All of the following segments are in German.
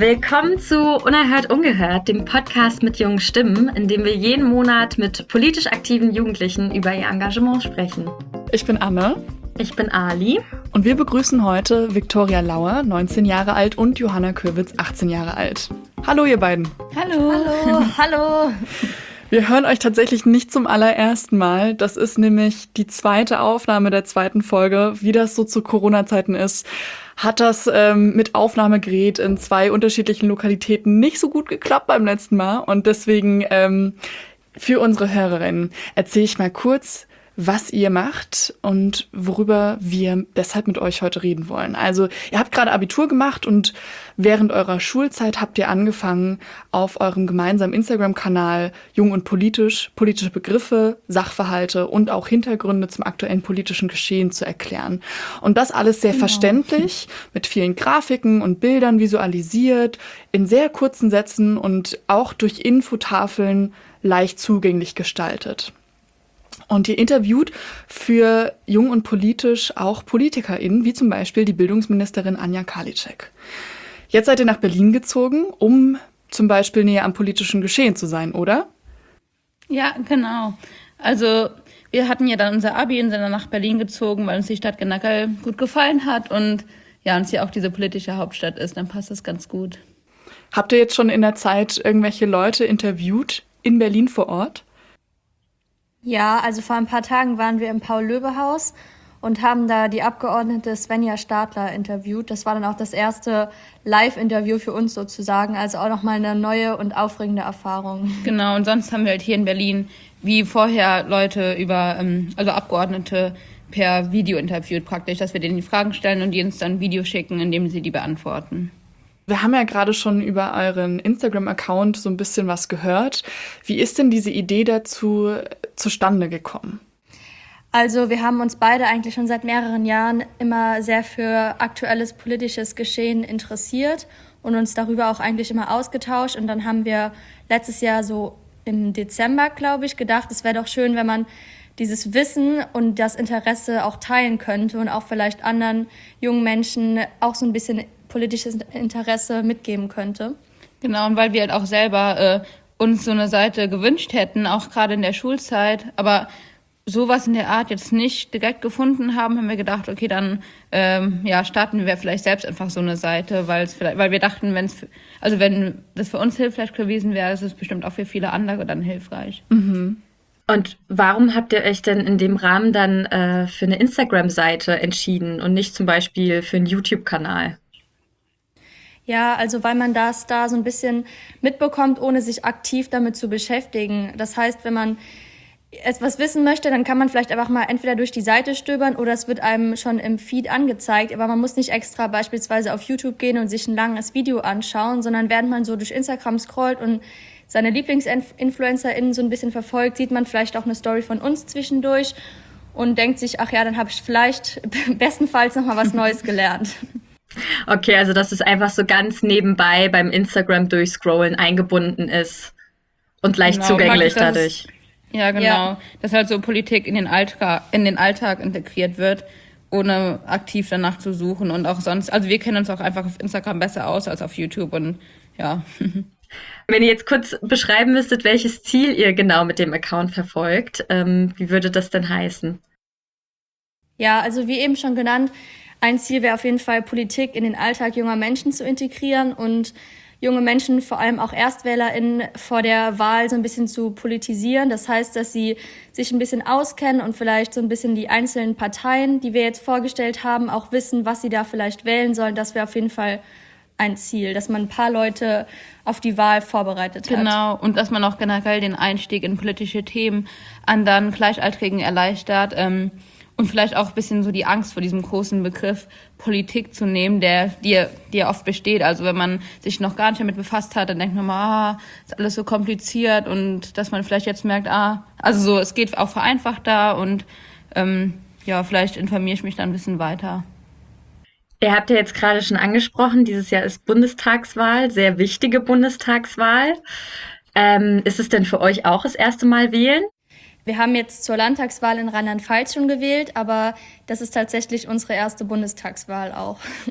Willkommen zu Unerhört Ungehört, dem Podcast mit jungen Stimmen, in dem wir jeden Monat mit politisch aktiven Jugendlichen über ihr Engagement sprechen. Ich bin Anne. Ich bin Ali. Und wir begrüßen heute Viktoria Lauer, 19 Jahre alt, und Johanna Köwitz, 18 Jahre alt. Hallo ihr beiden. Hallo. Hallo. Hallo. Wir hören euch tatsächlich nicht zum allerersten Mal. Das ist nämlich die zweite Aufnahme der zweiten Folge. Wie das so zu Corona-Zeiten ist, hat das mit Aufnahmegerät in 2 unterschiedlichen Lokalitäten nicht so gut geklappt beim letzten Mal. Und deswegen für unsere Hörerinnen erzähle ich mal kurz, was ihr macht und worüber wir deshalb mit euch heute reden wollen. Also ihr habt gerade Abitur gemacht und während eurer Schulzeit habt ihr angefangen, auf eurem gemeinsamen Instagram-Kanal Jung und politisch, politische Begriffe, Sachverhalte und auch Hintergründe zum aktuellen politischen Geschehen zu erklären. Und das alles sehr verständlich, mit vielen Grafiken und Bildern visualisiert, in sehr kurzen Sätzen und auch durch Infotafeln leicht zugänglich gestaltet. Und ihr interviewt für Jung und politisch auch PolitikerInnen, wie zum Beispiel die Bildungsministerin Anja Karliczek. Jetzt seid ihr nach Berlin gezogen, um zum Beispiel näher am politischen Geschehen zu sein, oder? Ja, genau. Also wir hatten ja dann unser Abi und sind dann nach Berlin gezogen, weil uns die Stadt generell gut gefallen hat und ja, uns ja auch diese politische Hauptstadt ist, dann passt das ganz gut. Habt ihr jetzt schon in der Zeit irgendwelche Leute interviewt in Berlin vor Ort? Ja, also vor ein paar Tagen waren wir im Paul-Löbe-Haus und haben da die Abgeordnete Svenja Stadler interviewt. Das war dann auch das erste Live-Interview für uns sozusagen, also auch nochmal eine neue und aufregende Erfahrung. Genau, und sonst haben wir halt hier in Berlin wie vorher Leute also Abgeordnete per Video interviewt praktisch, dass wir denen die Fragen stellen und die uns dann ein Video schicken, in dem sie die beantworten. Wir haben ja gerade schon über euren Instagram-Account so ein bisschen was gehört. Wie ist denn diese Idee dazu zustande gekommen? Also wir haben uns beide eigentlich schon seit mehreren Jahren immer sehr für aktuelles politisches Geschehen interessiert und uns darüber auch eigentlich immer ausgetauscht. Und dann haben wir letztes Jahr so im Dezember, glaube ich, gedacht, es wäre doch schön, wenn man dieses Wissen und das Interesse auch teilen könnte und auch vielleicht anderen jungen Menschen auch so ein bisschen politisches Interesse mitgeben könnte. Genau, und weil wir halt auch selber uns so eine Seite gewünscht hätten, auch gerade in der Schulzeit, aber sowas in der Art jetzt nicht direkt gefunden haben wir gedacht, okay, dann starten wir vielleicht selbst einfach so eine Seite, weil wir dachten, wenn das für uns hilfreich gewesen wäre, ist es bestimmt auch für viele andere dann hilfreich. Mhm. Und warum habt ihr euch denn in dem Rahmen dann für eine Instagram-Seite entschieden und nicht zum Beispiel für einen YouTube-Kanal? Ja, also weil man das da so ein bisschen mitbekommt, ohne sich aktiv damit zu beschäftigen. Das heißt, wenn man etwas wissen möchte, dann kann man vielleicht einfach mal entweder durch die Seite stöbern oder es wird einem schon im Feed angezeigt. Aber man muss nicht extra beispielsweise auf YouTube gehen und sich ein langes Video anschauen, sondern während man so durch Instagram scrollt und seine LieblingsinfluencerInnen so ein bisschen verfolgt, sieht man vielleicht auch eine Story von uns zwischendurch und denkt sich, ach ja, dann habe ich vielleicht bestenfalls noch mal was Neues gelernt. Okay, also dass es einfach so ganz nebenbei beim Instagram durchscrollen eingebunden ist und leicht zugänglich dadurch. Ja, genau. Ja. Dass halt so Politik in den Alltag integriert wird, ohne aktiv danach zu suchen und auch sonst. Also wir kennen uns auch einfach auf Instagram besser aus als auf YouTube und ja. Wenn ihr jetzt kurz beschreiben müsstet, welches Ziel ihr genau mit dem Account verfolgt, wie würde das denn heißen? Ja, also wie eben schon genannt, ein Ziel wäre auf jeden Fall, Politik in den Alltag junger Menschen zu integrieren und junge Menschen, vor allem auch ErstwählerInnen, vor der Wahl so ein bisschen zu politisieren. Das heißt, dass sie sich ein bisschen auskennen und vielleicht so ein bisschen die einzelnen Parteien, die wir jetzt vorgestellt haben, auch wissen, was sie da vielleicht wählen sollen. Das wäre auf jeden Fall ein Ziel, dass man ein paar Leute auf die Wahl vorbereitet hat. Genau, und dass man auch generell den Einstieg in politische Themen anderen Gleichaltrigen erleichtert, und vielleicht auch ein bisschen so die Angst vor diesem großen Begriff Politik zu nehmen, die ja oft besteht. Also wenn man sich noch gar nicht damit befasst hat, dann denkt man mal, ist alles so kompliziert und dass man vielleicht jetzt merkt, es geht auch vereinfacht da und vielleicht informiere ich mich dann ein bisschen weiter. Ihr habt ja jetzt gerade schon angesprochen, dieses Jahr ist Bundestagswahl, sehr wichtige Bundestagswahl. Ist es denn für euch auch das erste Mal wählen? Wir haben jetzt zur Landtagswahl in Rheinland-Pfalz schon gewählt, aber das ist tatsächlich unsere erste Bundestagswahl auch.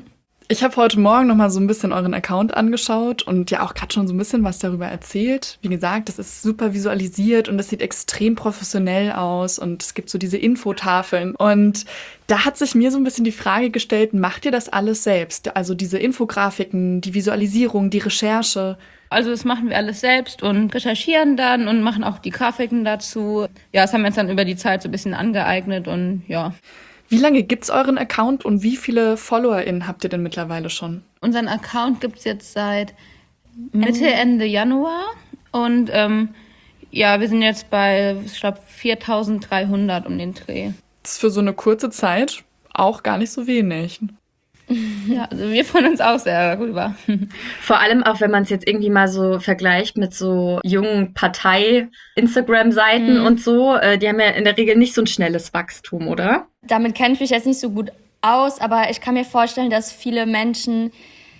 Ich habe heute Morgen noch mal so ein bisschen euren Account angeschaut und ja auch gerade schon so ein bisschen was darüber erzählt. Wie gesagt, das ist super visualisiert und das sieht extrem professionell aus und es gibt so diese Infotafeln. Und da hat sich mir so ein bisschen die Frage gestellt, macht ihr das alles selbst? Also diese Infografiken, die Visualisierung, die Recherche? Also das machen wir alles selbst und recherchieren dann und machen auch die Grafiken dazu. Ja, das haben wir uns dann über die Zeit so ein bisschen angeeignet und ja. Wie lange gibt's euren Account und wie viele FollowerInnen habt ihr denn mittlerweile schon? Unseren Account gibt's jetzt seit Ende Januar und ja, wir sind jetzt bei, ich glaube, 4.300 um den Dreh. Das ist für so eine kurze Zeit auch gar nicht so wenig. Ja, also wir freuen uns auch sehr darüber. Vor allem auch, wenn man es jetzt irgendwie mal so vergleicht mit so jungen Partei-Instagram-Seiten und so. Die haben ja in der Regel nicht so ein schnelles Wachstum, oder? Damit kenne ich mich jetzt nicht so gut aus, aber ich kann mir vorstellen, dass viele Menschen,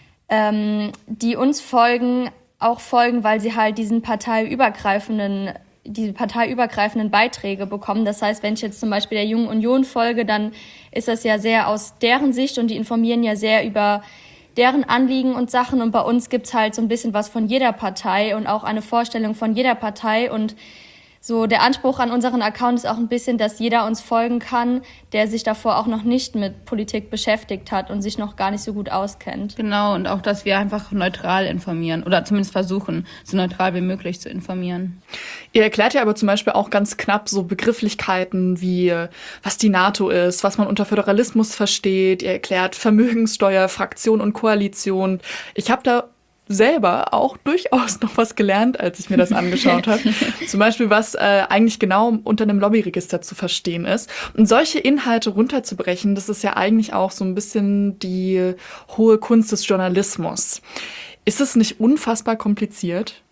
die uns folgen, auch folgen, weil sie halt diese parteiübergreifenden Beiträge bekommen. Das heißt, wenn ich jetzt zum Beispiel der Jungen Union folge, dann ist das ja sehr aus deren Sicht und die informieren ja sehr über deren Anliegen und Sachen. Und bei uns gibt's halt so ein bisschen was von jeder Partei und auch eine Vorstellung von jeder Partei. Und so der Anspruch an unseren Account ist auch ein bisschen, dass jeder uns folgen kann, der sich davor auch noch nicht mit Politik beschäftigt hat und sich noch gar nicht so gut auskennt. Genau, und auch, dass wir einfach neutral informieren oder zumindest versuchen, so neutral wie möglich zu informieren. Ihr erklärt ja aber zum Beispiel auch ganz knapp so Begrifflichkeiten wie, was die NATO ist, was man unter Föderalismus versteht. Ihr erklärt Vermögenssteuer, Fraktion und Koalition. Ich habe da selber auch durchaus noch was gelernt, als ich mir das angeschaut habe. Zum Beispiel, was eigentlich genau unter einem Lobbyregister zu verstehen ist. Und solche Inhalte runterzubrechen, das ist ja eigentlich auch so ein bisschen die hohe Kunst des Journalismus. Ist es nicht unfassbar kompliziert?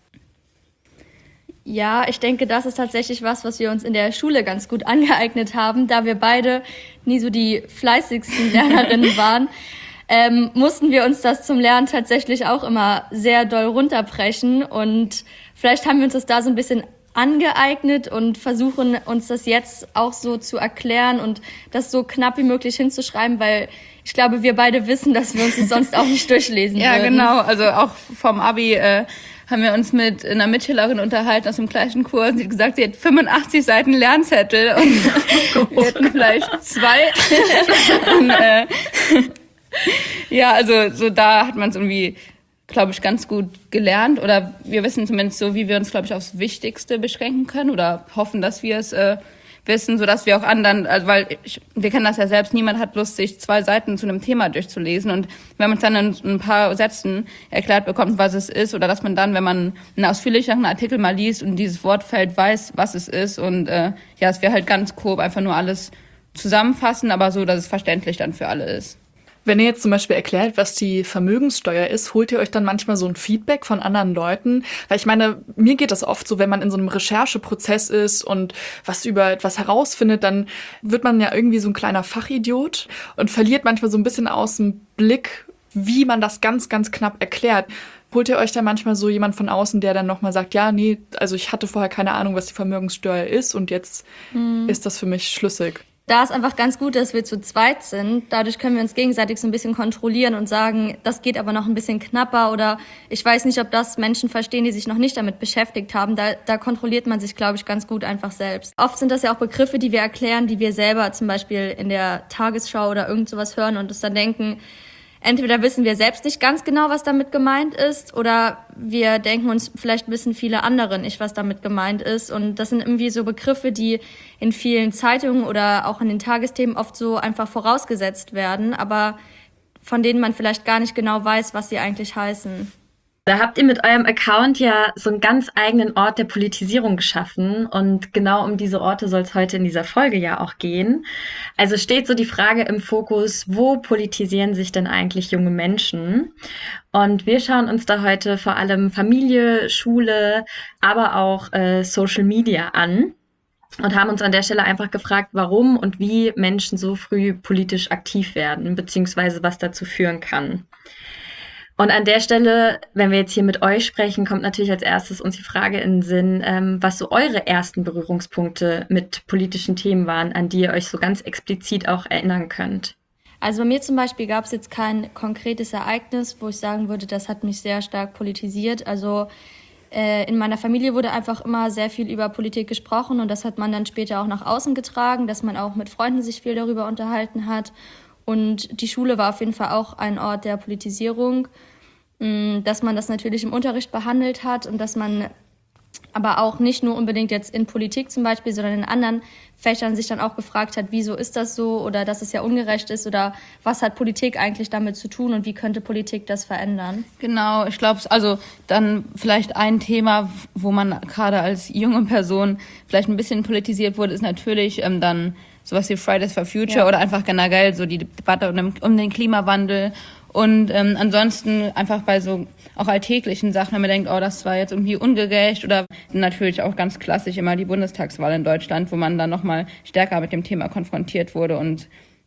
Ja, ich denke, das ist tatsächlich was wir uns in der Schule ganz gut angeeignet haben, da wir beide nie so die fleißigsten Lernerinnen waren. Mussten wir uns das zum Lernen tatsächlich auch immer sehr doll runterbrechen und vielleicht haben wir uns das da so ein bisschen angeeignet und versuchen uns das jetzt auch so zu erklären und das so knapp wie möglich hinzuschreiben, weil ich glaube, wir beide wissen, dass wir uns das sonst auch nicht durchlesen würden. Ja, genau. Also auch vom Abi haben wir uns mit einer Mitschülerin unterhalten aus dem gleichen Kurs. Sie hat gesagt, sie hat 85 Seiten Lernzettel und wir hätten vielleicht 2. Und, ja, also so da hat man es irgendwie, glaube ich, ganz gut gelernt. Oder wir wissen zumindest so, wie wir uns, glaube ich, aufs Wichtigste beschränken können oder hoffen, dass wir es wissen, sodass wir auch anderen, also wir kennen das ja selbst, niemand hat Lust, sich 2 Seiten zu einem Thema durchzulesen. Und wenn man es dann in ein paar Sätzen erklärt bekommt, was es ist, oder dass man dann, wenn man einen ausführlicheren Artikel mal liest und dieses Wortfeld weiß, was es ist. Und ja, es wäre halt ganz grob einfach nur alles zusammenfassen, aber so, dass es verständlich dann für alle ist. Wenn ihr jetzt zum Beispiel erklärt, was die Vermögenssteuer ist, holt ihr euch dann manchmal so ein Feedback von anderen Leuten? Weil ich meine, mir geht das oft so, wenn man in so einem Rechercheprozess ist und was über etwas herausfindet, dann wird man ja irgendwie so ein kleiner Fachidiot und verliert manchmal so ein bisschen aus dem Blick, wie man das ganz, ganz knapp erklärt. Holt ihr euch da manchmal so jemand von außen, der dann nochmal sagt, ja, nee, also ich hatte vorher keine Ahnung, was die Vermögenssteuer ist und jetzt ist das für mich schlüssig? Da ist einfach ganz gut, dass wir zu zweit sind. Dadurch können wir uns gegenseitig so ein bisschen kontrollieren und sagen, das geht aber noch ein bisschen knapper oder ich weiß nicht, ob das Menschen verstehen, die sich noch nicht damit beschäftigt haben. Da kontrolliert man sich, glaube ich, ganz gut einfach selbst. Oft sind das ja auch Begriffe, die wir erklären, die wir selber zum Beispiel in der Tagesschau oder irgend sowas hören und uns dann denken, entweder wissen wir selbst nicht ganz genau, was damit gemeint ist, oder wir denken uns, vielleicht wissen viele andere nicht, was damit gemeint ist. Und das sind irgendwie so Begriffe, die in vielen Zeitungen oder auch in den Tagesthemen oft so einfach vorausgesetzt werden, aber von denen man vielleicht gar nicht genau weiß, was sie eigentlich heißen. Da habt ihr mit eurem Account ja so einen ganz eigenen Ort der Politisierung geschaffen und genau um diese Orte soll es heute in dieser Folge ja auch gehen. Also steht so die Frage im Fokus, wo politisieren sich denn eigentlich junge Menschen? Und wir schauen uns da heute vor allem Familie, Schule, aber auch Social Media an und haben uns an der Stelle einfach gefragt, warum und wie Menschen so früh politisch aktiv werden, beziehungsweise was dazu führen kann. Und an der Stelle, wenn wir jetzt hier mit euch sprechen, kommt natürlich als erstes uns die Frage in den Sinn, was so eure ersten Berührungspunkte mit politischen Themen waren, an die ihr euch so ganz explizit auch erinnern könnt. Also bei mir zum Beispiel gab es jetzt kein konkretes Ereignis, wo ich sagen würde, das hat mich sehr stark politisiert. Also in meiner Familie wurde einfach immer sehr viel über Politik gesprochen und das hat man dann später auch nach außen getragen, dass man auch mit Freunden sich viel darüber unterhalten hat. Und die Schule war auf jeden Fall auch ein Ort der Politisierung, dass man das natürlich im Unterricht behandelt hat und dass man aber auch nicht nur unbedingt jetzt in Politik zum Beispiel, sondern in anderen Fächern sich dann auch gefragt hat, wieso ist das so oder dass es ja ungerecht ist oder was hat Politik eigentlich damit zu tun und wie könnte Politik das verändern? Genau, ich glaube, also dann vielleicht ein Thema, wo man gerade als junge Person vielleicht ein bisschen politisiert wurde, ist natürlich dann sowas wie Fridays for Future oder einfach generell so die Debatte um den Klimawandel. Und ansonsten einfach bei so auch alltäglichen Sachen, wenn man denkt, oh, das war jetzt irgendwie ungerecht oder natürlich auch ganz klassisch immer die Bundestagswahl in Deutschland, wo man dann nochmal stärker mit dem Thema konfrontiert wurde und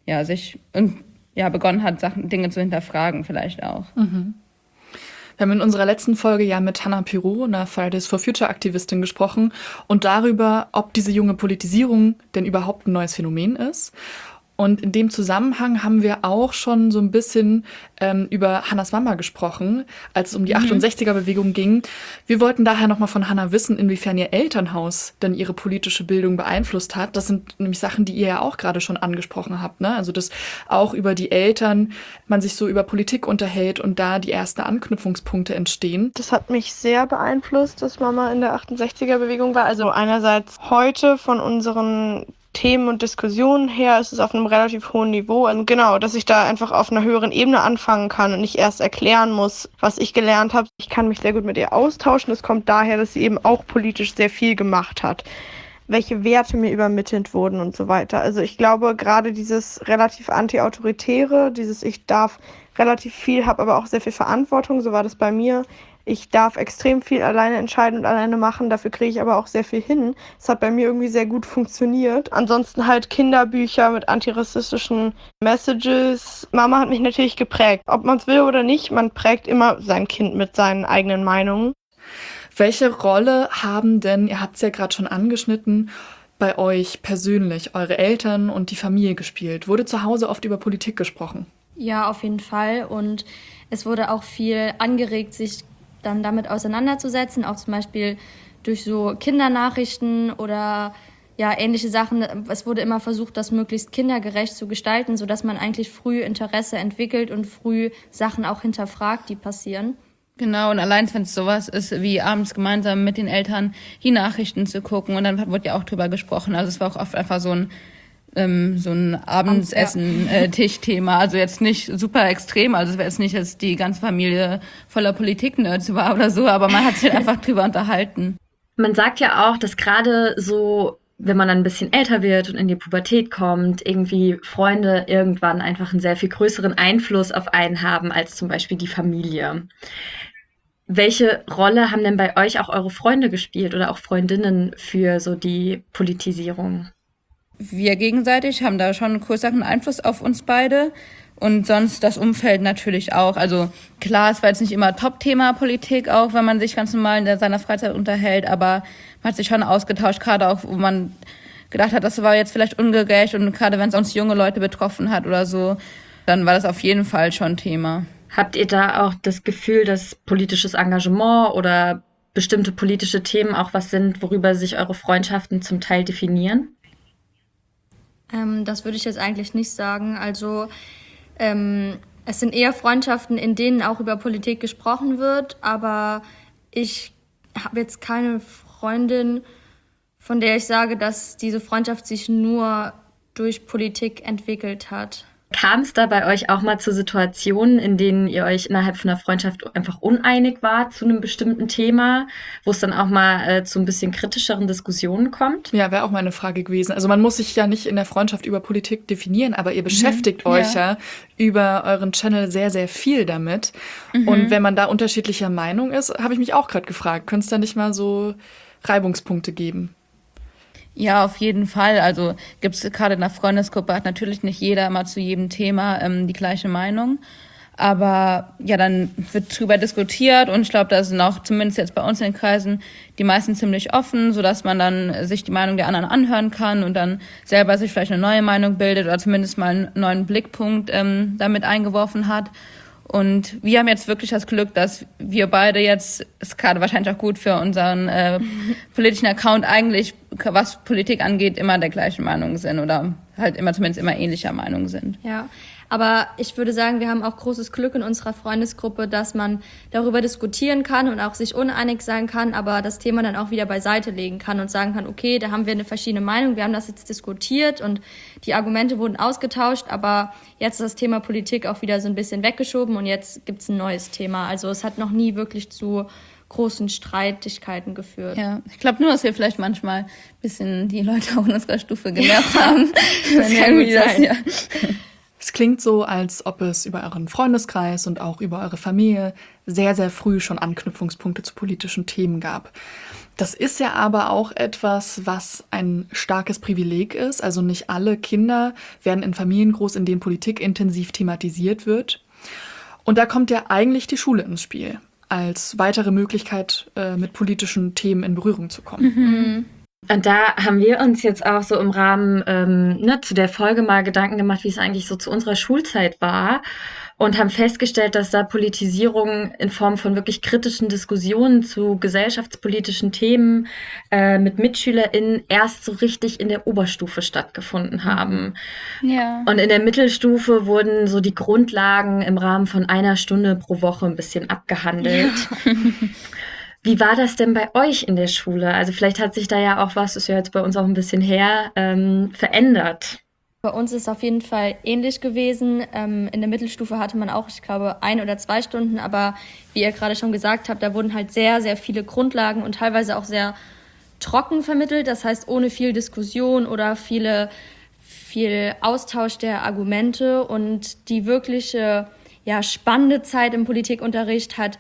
begonnen hat, Dinge zu hinterfragen vielleicht auch. Mhm. Wir haben in unserer letzten Folge ja mit Hannah Pirot, einer Fridays for Future Aktivistin, gesprochen und darüber, ob diese junge Politisierung denn überhaupt ein neues Phänomen ist. Und in dem Zusammenhang haben wir auch schon so ein bisschen über Hannas Mama gesprochen, als es um die 68er-Bewegung ging. Wir wollten daher nochmal von Hannah wissen, inwiefern ihr Elternhaus denn ihre politische Bildung beeinflusst hat. Das sind nämlich Sachen, die ihr ja auch gerade schon angesprochen habt, ne? Also, dass auch über die Eltern man sich so über Politik unterhält und da die ersten Anknüpfungspunkte entstehen. Das hat mich sehr beeinflusst, dass Mama in der 68er-Bewegung war. Also einerseits heute von unseren Themen und Diskussionen her ist es auf einem relativ hohen Niveau. Und genau, dass ich da einfach auf einer höheren Ebene anfangen kann und nicht erst erklären muss, was ich gelernt habe. Ich kann mich sehr gut mit ihr austauschen. Das kommt daher, dass sie eben auch politisch sehr viel gemacht hat. Welche Werte mir übermittelt wurden und so weiter. Also ich glaube, gerade dieses relativ anti-autoritäre, dieses ich darf relativ viel, habe aber auch sehr viel Verantwortung, so war das bei mir. Ich darf extrem viel alleine entscheiden und alleine machen, dafür kriege ich aber auch sehr viel hin. Das hat bei mir irgendwie sehr gut funktioniert. Ansonsten halt Kinderbücher mit antirassistischen Messages. Mama hat mich natürlich geprägt. Ob man es will oder nicht, man prägt immer sein Kind mit seinen eigenen Meinungen. Welche Rolle haben denn, ihr habt es ja gerade schon angeschnitten, bei euch persönlich, eure Eltern und die Familie gespielt? Wurde zu Hause oft über Politik gesprochen? Ja, auf jeden Fall. Und es wurde auch viel angeregt, sich dann damit auseinanderzusetzen, auch zum Beispiel durch so Kindernachrichten oder ja ähnliche Sachen. Es wurde immer versucht, das möglichst kindergerecht zu gestalten, sodass man eigentlich früh Interesse entwickelt und früh Sachen auch hinterfragt, die passieren. Genau, und allein wenn es sowas ist, wie abends gemeinsam mit den Eltern die Nachrichten zu gucken und dann wurde ja auch drüber gesprochen. Also es war auch oft einfach so ein Abendsessen-Tischthema. Also jetzt nicht super extrem, also es wäre jetzt nicht, dass die ganze Familie voller Politik-Nerds war oder so, aber man hat sich einfach drüber unterhalten. Man sagt ja auch, dass gerade so, wenn man dann ein bisschen älter wird und in die Pubertät kommt, irgendwie Freunde irgendwann einfach einen sehr viel größeren Einfluss auf einen haben als zum Beispiel die Familie. Welche Rolle haben denn bei euch auch eure Freunde gespielt oder auch Freundinnen für so die Politisierung? Wir gegenseitig haben da schon einen größeren Einfluss auf uns beide und sonst das Umfeld natürlich auch. Also klar, es war jetzt nicht immer Top-Thema Politik, auch wenn man sich ganz normal in seiner Freizeit unterhält, aber man hat sich schon ausgetauscht, gerade auch, wo man gedacht hat, das war jetzt vielleicht ungerecht und gerade wenn es uns junge Leute betroffen hat oder so, dann war das auf jeden Fall schon Thema. Habt ihr da auch das Gefühl, dass politisches Engagement oder bestimmte politische Themen auch was sind, worüber sich eure Freundschaften zum Teil definieren? Das würde ich jetzt eigentlich nicht sagen. Also es sind eher Freundschaften, in denen auch über Politik gesprochen wird, aber ich habe jetzt keine Freundin, von der ich sage, dass diese Freundschaft sich nur durch Politik entwickelt hat. Kam es da bei euch auch mal zu Situationen, in denen ihr euch innerhalb von einer Freundschaft einfach uneinig wart zu einem bestimmten Thema, wo es dann auch mal zu ein bisschen kritischeren Diskussionen kommt? Ja, wäre auch meine Frage gewesen. Also man muss sich ja nicht in der Freundschaft über Politik definieren, aber ihr beschäftigt euch ja über euren Channel sehr, sehr viel damit. Und wenn man da unterschiedlicher Meinung ist, habe ich mich auch gerade gefragt, könnte es da nicht mal so Reibungspunkte geben? Ja, auf jeden Fall. Also gibt es gerade in der Freundesgruppe, hat natürlich nicht jeder immer zu jedem Thema die gleiche Meinung. Aber ja, dann wird drüber diskutiert und ich glaube, da sind auch zumindest jetzt bei uns in den Kreisen die meisten ziemlich offen, sodass man dann sich die Meinung der anderen anhören kann und dann selber sich vielleicht eine neue Meinung bildet oder zumindest mal einen neuen Blickpunkt damit eingeworfen hat. Und wir haben jetzt wirklich das Glück, dass wir beide jetzt, ist gerade wahrscheinlich auch gut für unseren politischen Account eigentlich, was Politik angeht, immer der gleichen Meinung sind oder halt immer zumindest immer ähnlicher Meinung sind. Ja, aber ich würde sagen, wir haben auch großes Glück in unserer Freundesgruppe, dass man darüber diskutieren kann und auch sich uneinig sein kann, aber das Thema dann auch wieder beiseite legen kann und sagen kann, okay, da haben wir eine verschiedene Meinung, wir haben das jetzt diskutiert und die Argumente wurden ausgetauscht, aber jetzt ist das Thema Politik auch wieder so ein bisschen weggeschoben und jetzt gibt's ein neues Thema. Also es hat noch nie wirklich zu großen Streitigkeiten geführt. Ja, ich glaube nur, dass wir vielleicht manchmal ein bisschen die Leute auch in unserer Stufe genervt haben. Das kann gut sein. Ja. Es klingt so, als ob es über euren Freundeskreis und auch über eure Familie sehr, sehr früh schon Anknüpfungspunkte zu politischen Themen gab. Das ist ja aber auch etwas, was ein starkes Privileg ist. Also nicht alle Kinder werden in Familien groß, in denen Politik intensiv thematisiert wird. Und da kommt ja eigentlich die Schule ins Spiel, als weitere Möglichkeit, mit politischen Themen in Berührung zu kommen. Mhm. Und da haben wir uns jetzt auch so im Rahmen zu der Folge mal Gedanken gemacht, wie es eigentlich so zu unserer Schulzeit war und haben festgestellt, dass da Politisierung in Form von wirklich kritischen Diskussionen zu gesellschaftspolitischen Themen mit MitschülerInnen erst so richtig in der Oberstufe stattgefunden haben. Ja. Und in der Mittelstufe wurden so die Grundlagen im Rahmen von 1 Stunde pro Woche ein bisschen abgehandelt. Ja. Wie war das denn bei euch in der Schule? Also vielleicht hat sich da ja auch was, ist ja jetzt bei uns auch ein bisschen her, verändert. Bei uns ist es auf jeden Fall ähnlich gewesen. In der Mittelstufe hatte man auch, ich glaube, 1 oder 2 Stunden. Aber wie ihr gerade schon gesagt habt, da wurden halt sehr, sehr viele Grundlagen und teilweise auch sehr trocken vermittelt. Das heißt, ohne viel Diskussion oder viel Austausch der Argumente. Und die wirkliche, spannende Zeit im Politikunterricht hat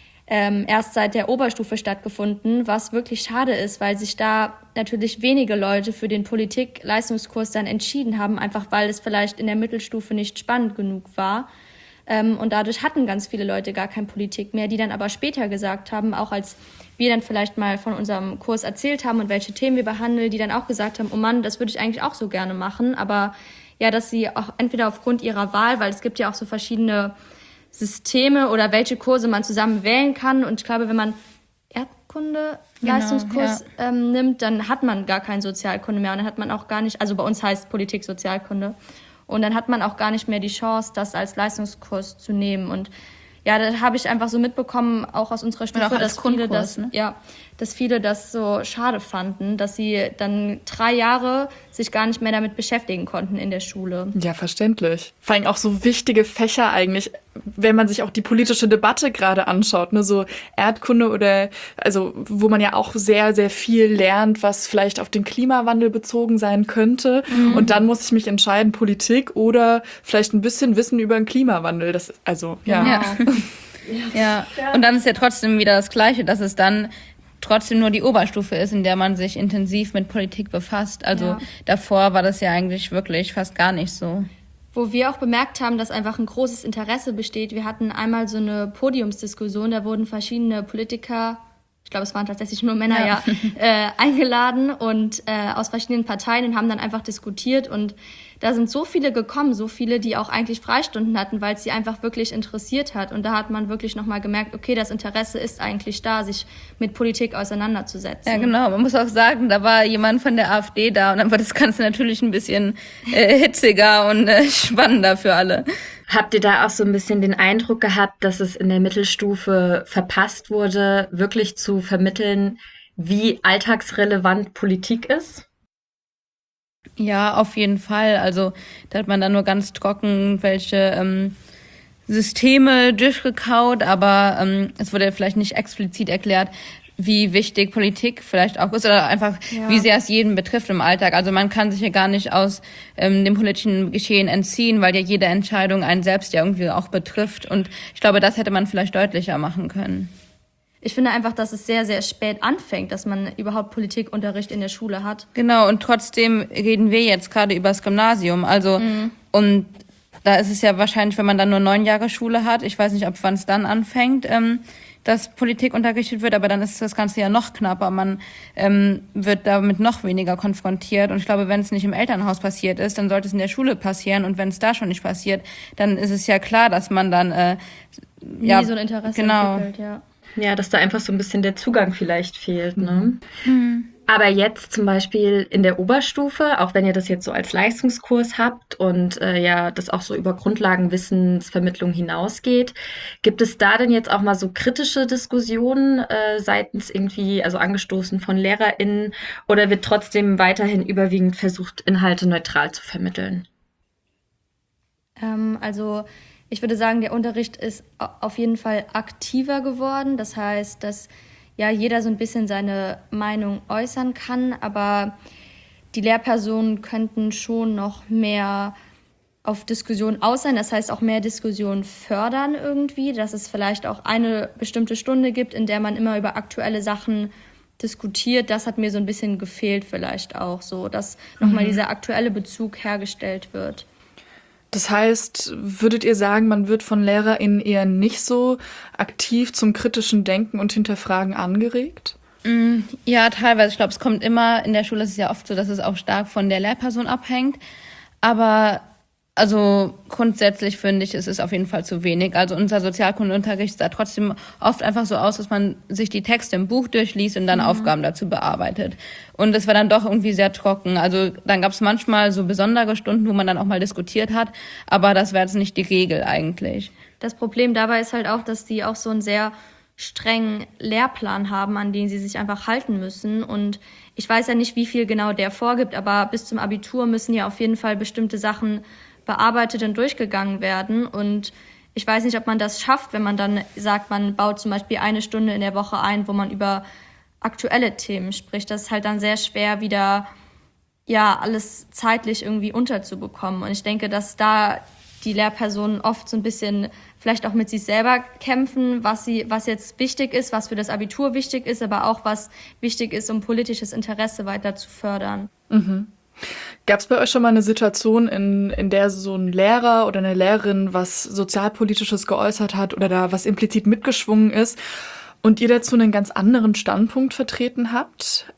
erst seit der Oberstufe stattgefunden, was wirklich schade ist, weil sich da natürlich wenige Leute für den Politik-Leistungskurs dann entschieden haben, einfach weil es vielleicht in der Mittelstufe nicht spannend genug war. Und dadurch hatten ganz viele Leute gar keine Politik mehr, die dann aber später gesagt haben, auch als wir dann vielleicht mal von unserem Kurs erzählt haben und welche Themen wir behandeln, die dann auch gesagt haben, oh Mann, das würde ich eigentlich auch so gerne machen, aber ja, dass sie auch entweder aufgrund ihrer Wahl, weil es gibt ja auch so verschiedene Systeme oder welche Kurse man zusammen wählen kann. Und ich glaube, wenn man Erdkunde-Leistungskurs nimmt, dann hat man gar keinen Sozialkunde mehr. Und dann hat man auch gar nicht, also bei uns heißt Politik Sozialkunde. Und dann hat man auch gar nicht mehr die Chance, das als Leistungskurs zu nehmen. Und ja, da habe ich einfach so mitbekommen, auch aus unserer Stufe, dass viele das so schade fanden, dass sie dann 3 Jahre sich gar nicht mehr damit beschäftigen konnten in der Schule. Ja, verständlich. Vor allem auch so wichtige Fächer eigentlich, wenn man sich auch die politische Debatte gerade anschaut, ne, so Erdkunde oder, also, wo man ja auch sehr, sehr viel lernt, was vielleicht auf den Klimawandel bezogen sein könnte. Mhm. Und dann muss ich mich entscheiden, Politik oder vielleicht ein bisschen Wissen über den Klimawandel. Das, also, ja. Ja. Und dann ist ja trotzdem wieder das Gleiche, dass es dann trotzdem nur die Oberstufe ist, in der man sich intensiv mit Politik befasst. Also davor war das ja eigentlich wirklich fast gar nicht so. Wo wir auch bemerkt haben, dass einfach ein großes Interesse besteht. Wir hatten einmal so eine Podiumsdiskussion, da wurden verschiedene Politiker, ich glaube, es waren tatsächlich nur Männer, eingeladen und aus verschiedenen Parteien und haben dann einfach diskutiert. Und da sind so viele gekommen, so viele, die auch eigentlich Freistunden hatten, weil es sie einfach wirklich interessiert hat. Und da hat man wirklich nochmal gemerkt, okay, das Interesse ist eigentlich da, sich mit Politik auseinanderzusetzen. Ja, genau. Man muss auch sagen, da war jemand von der AfD da und dann war das Ganze natürlich ein bisschen hitziger und spannender für alle. Habt ihr da auch so ein bisschen den Eindruck gehabt, dass es in der Mittelstufe verpasst wurde, wirklich zu vermitteln, wie alltagsrelevant Politik ist? Ja, auf jeden Fall. Also da hat man dann nur ganz trocken welche Systeme durchgekaut, aber es wurde vielleicht nicht explizit erklärt, wie wichtig Politik vielleicht auch ist oder einfach, wie sehr es jeden betrifft im Alltag. Also man kann sich ja gar nicht aus dem politischen Geschehen entziehen, weil ja jede Entscheidung einen selbst ja irgendwie auch betrifft. Und ich glaube, das hätte man vielleicht deutlicher machen können. Ich finde einfach, dass es sehr, sehr spät anfängt, dass man überhaupt Politikunterricht in der Schule hat. Genau, und trotzdem reden wir jetzt gerade über das Gymnasium. Also, und Da ist es ja wahrscheinlich, wenn man dann nur 9 Jahre Schule hat, ich weiß nicht, ab wann es dann anfängt, dass Politik unterrichtet wird, aber dann ist das Ganze ja noch knapper. Man wird damit noch weniger konfrontiert. Und ich glaube, wenn es nicht im Elternhaus passiert ist, dann sollte es in der Schule passieren. Und wenn es da schon nicht passiert, dann ist es ja klar, dass man dann nie so ein Interesse entwickelt, ja. Ja, dass da einfach so ein bisschen der Zugang vielleicht fehlt, ne? Aber jetzt zum Beispiel in der Oberstufe, auch wenn ihr das jetzt so als Leistungskurs habt und ja, das auch so über Grundlagenwissensvermittlung hinausgeht, gibt es da denn jetzt auch mal so kritische Diskussionen seitens irgendwie, also angestoßen von LehrerInnen, oder wird trotzdem weiterhin überwiegend versucht, Inhalte neutral zu vermitteln? Also ich würde sagen, der Unterricht ist auf jeden Fall aktiver geworden. Das heißt, dass ja jeder so ein bisschen seine Meinung äußern kann, aber die Lehrpersonen könnten schon noch mehr auf Diskussion aus sein, das heißt auch mehr Diskussion fördern irgendwie, dass es vielleicht auch eine bestimmte Stunde gibt, in der man immer über aktuelle Sachen diskutiert. Das hat mir so ein bisschen gefehlt vielleicht auch so, dass nochmal dieser aktuelle Bezug hergestellt wird. Das heißt, würdet ihr sagen, man wird von LehrerInnen eher nicht so aktiv zum kritischen Denken und Hinterfragen angeregt? Ja, teilweise. Ich glaube, es kommt immer, in der Schule ist es ja oft so, dass es auch stark von der Lehrperson abhängt. Aber also grundsätzlich finde ich, es ist auf jeden Fall zu wenig. Also unser Sozialkundeunterricht sah trotzdem oft einfach so aus, dass man sich die Texte im Buch durchliest und dann Aufgaben dazu bearbeitet. Und es war dann doch irgendwie sehr trocken. Also dann gab es manchmal so besondere Stunden, wo man dann auch mal diskutiert hat. Aber das wäre jetzt nicht die Regel eigentlich. Das Problem dabei ist halt auch, dass die auch so einen sehr strengen Lehrplan haben, an den sie sich einfach halten müssen. Und ich weiß ja nicht, wie viel genau der vorgibt, aber bis zum Abitur müssen ja auf jeden Fall bestimmte Sachen bearbeitet und durchgegangen werden. Und ich weiß nicht, ob man das schafft, wenn man dann sagt, man baut zum Beispiel eine Stunde in der Woche ein, wo man über aktuelle Themen spricht. Das ist halt dann sehr schwer, wieder ja alles zeitlich irgendwie unterzubekommen. Und ich denke, dass da die Lehrpersonen oft so ein bisschen vielleicht auch mit sich selber kämpfen, was jetzt wichtig ist, was für das Abitur wichtig ist, aber auch was wichtig ist, um politisches Interesse weiter zu fördern. Gab es bei euch schon mal eine Situation, in der so ein Lehrer oder eine Lehrerin was Sozialpolitisches geäußert hat oder da was implizit mitgeschwungen ist und ihr dazu einen ganz anderen Standpunkt vertreten habt?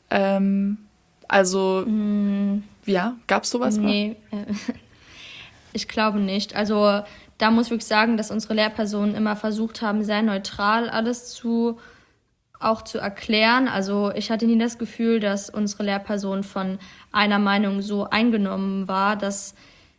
Ja, gab es sowas mal? Nee, ich glaube nicht. Also da muss ich wirklich sagen, dass unsere Lehrpersonen immer versucht haben, sehr neutral alles auch zu erklären. Also ich hatte nie das Gefühl, dass unsere Lehrperson von einer Meinung so eingenommen war, dass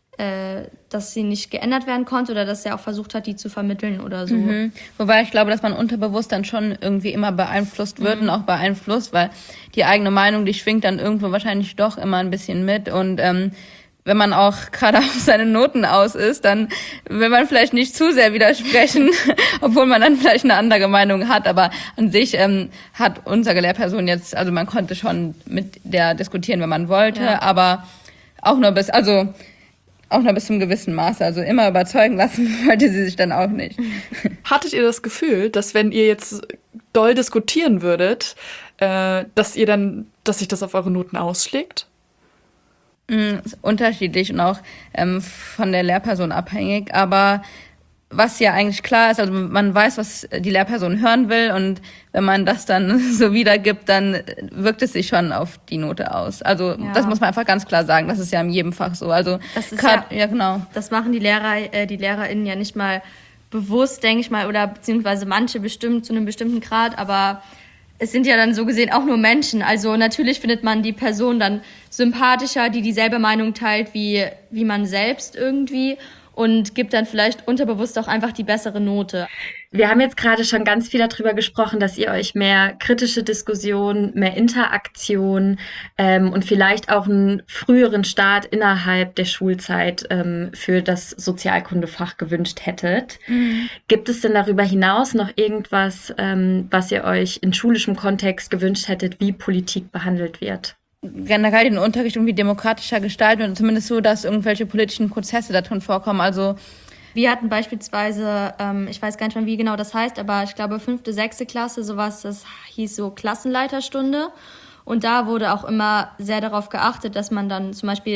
sie nicht geändert werden konnte oder dass er auch versucht hat, die zu vermitteln oder so. Wobei ich glaube, dass man unterbewusst dann schon irgendwie immer beeinflusst wird und auch beeinflusst, weil die eigene Meinung, die schwingt dann irgendwo wahrscheinlich doch immer ein bisschen mit und wenn man auch gerade auf seine Noten aus ist, dann will man vielleicht nicht zu sehr widersprechen, obwohl man dann vielleicht eine andere Meinung hat. Aber an sich hat unsere Lehrperson jetzt, also man konnte schon mit der diskutieren, wenn man wollte, aber auch nur bis zum gewissen Maße. Also immer überzeugen lassen wollte sie sich dann auch nicht. Hattet ihr das Gefühl, dass wenn ihr jetzt doll diskutieren würdet, dass sich das auf eure Noten ausschlägt? Ist unterschiedlich und auch von der Lehrperson abhängig, aber was ja eigentlich klar ist, also man weiß, was die Lehrperson hören will und wenn man das dann so wiedergibt, dann wirkt es sich schon auf die Note aus. Also das muss man einfach ganz klar sagen, das ist ja in jedem Fach so. Also das ist genau. Das machen die LehrerInnen ja nicht mal bewusst, denke ich mal, oder beziehungsweise manche bestimmt zu einem bestimmten Grad, aber es sind ja dann so gesehen auch nur Menschen. Also natürlich findet man die Person dann sympathischer, die dieselbe Meinung teilt wie man selbst irgendwie und gibt dann vielleicht unterbewusst auch einfach die bessere Note. Wir haben jetzt gerade schon ganz viel darüber gesprochen, dass ihr euch mehr kritische Diskussion, mehr Interaktion und vielleicht auch einen früheren Start innerhalb der Schulzeit für das Sozialkundefach gewünscht hättet. Gibt es denn darüber hinaus noch irgendwas, was ihr euch in schulischem Kontext gewünscht hättet, wie Politik behandelt wird? Generell den Unterricht irgendwie demokratischer gestalten und zumindest so, dass irgendwelche politischen Prozesse da drin vorkommen. Also wir hatten beispielsweise, ich weiß gar nicht mehr, wie genau das heißt, aber ich glaube 5., 6. Klasse, sowas, das hieß so Klassenleiterstunde. Und da wurde auch immer sehr darauf geachtet, dass man dann zum Beispiel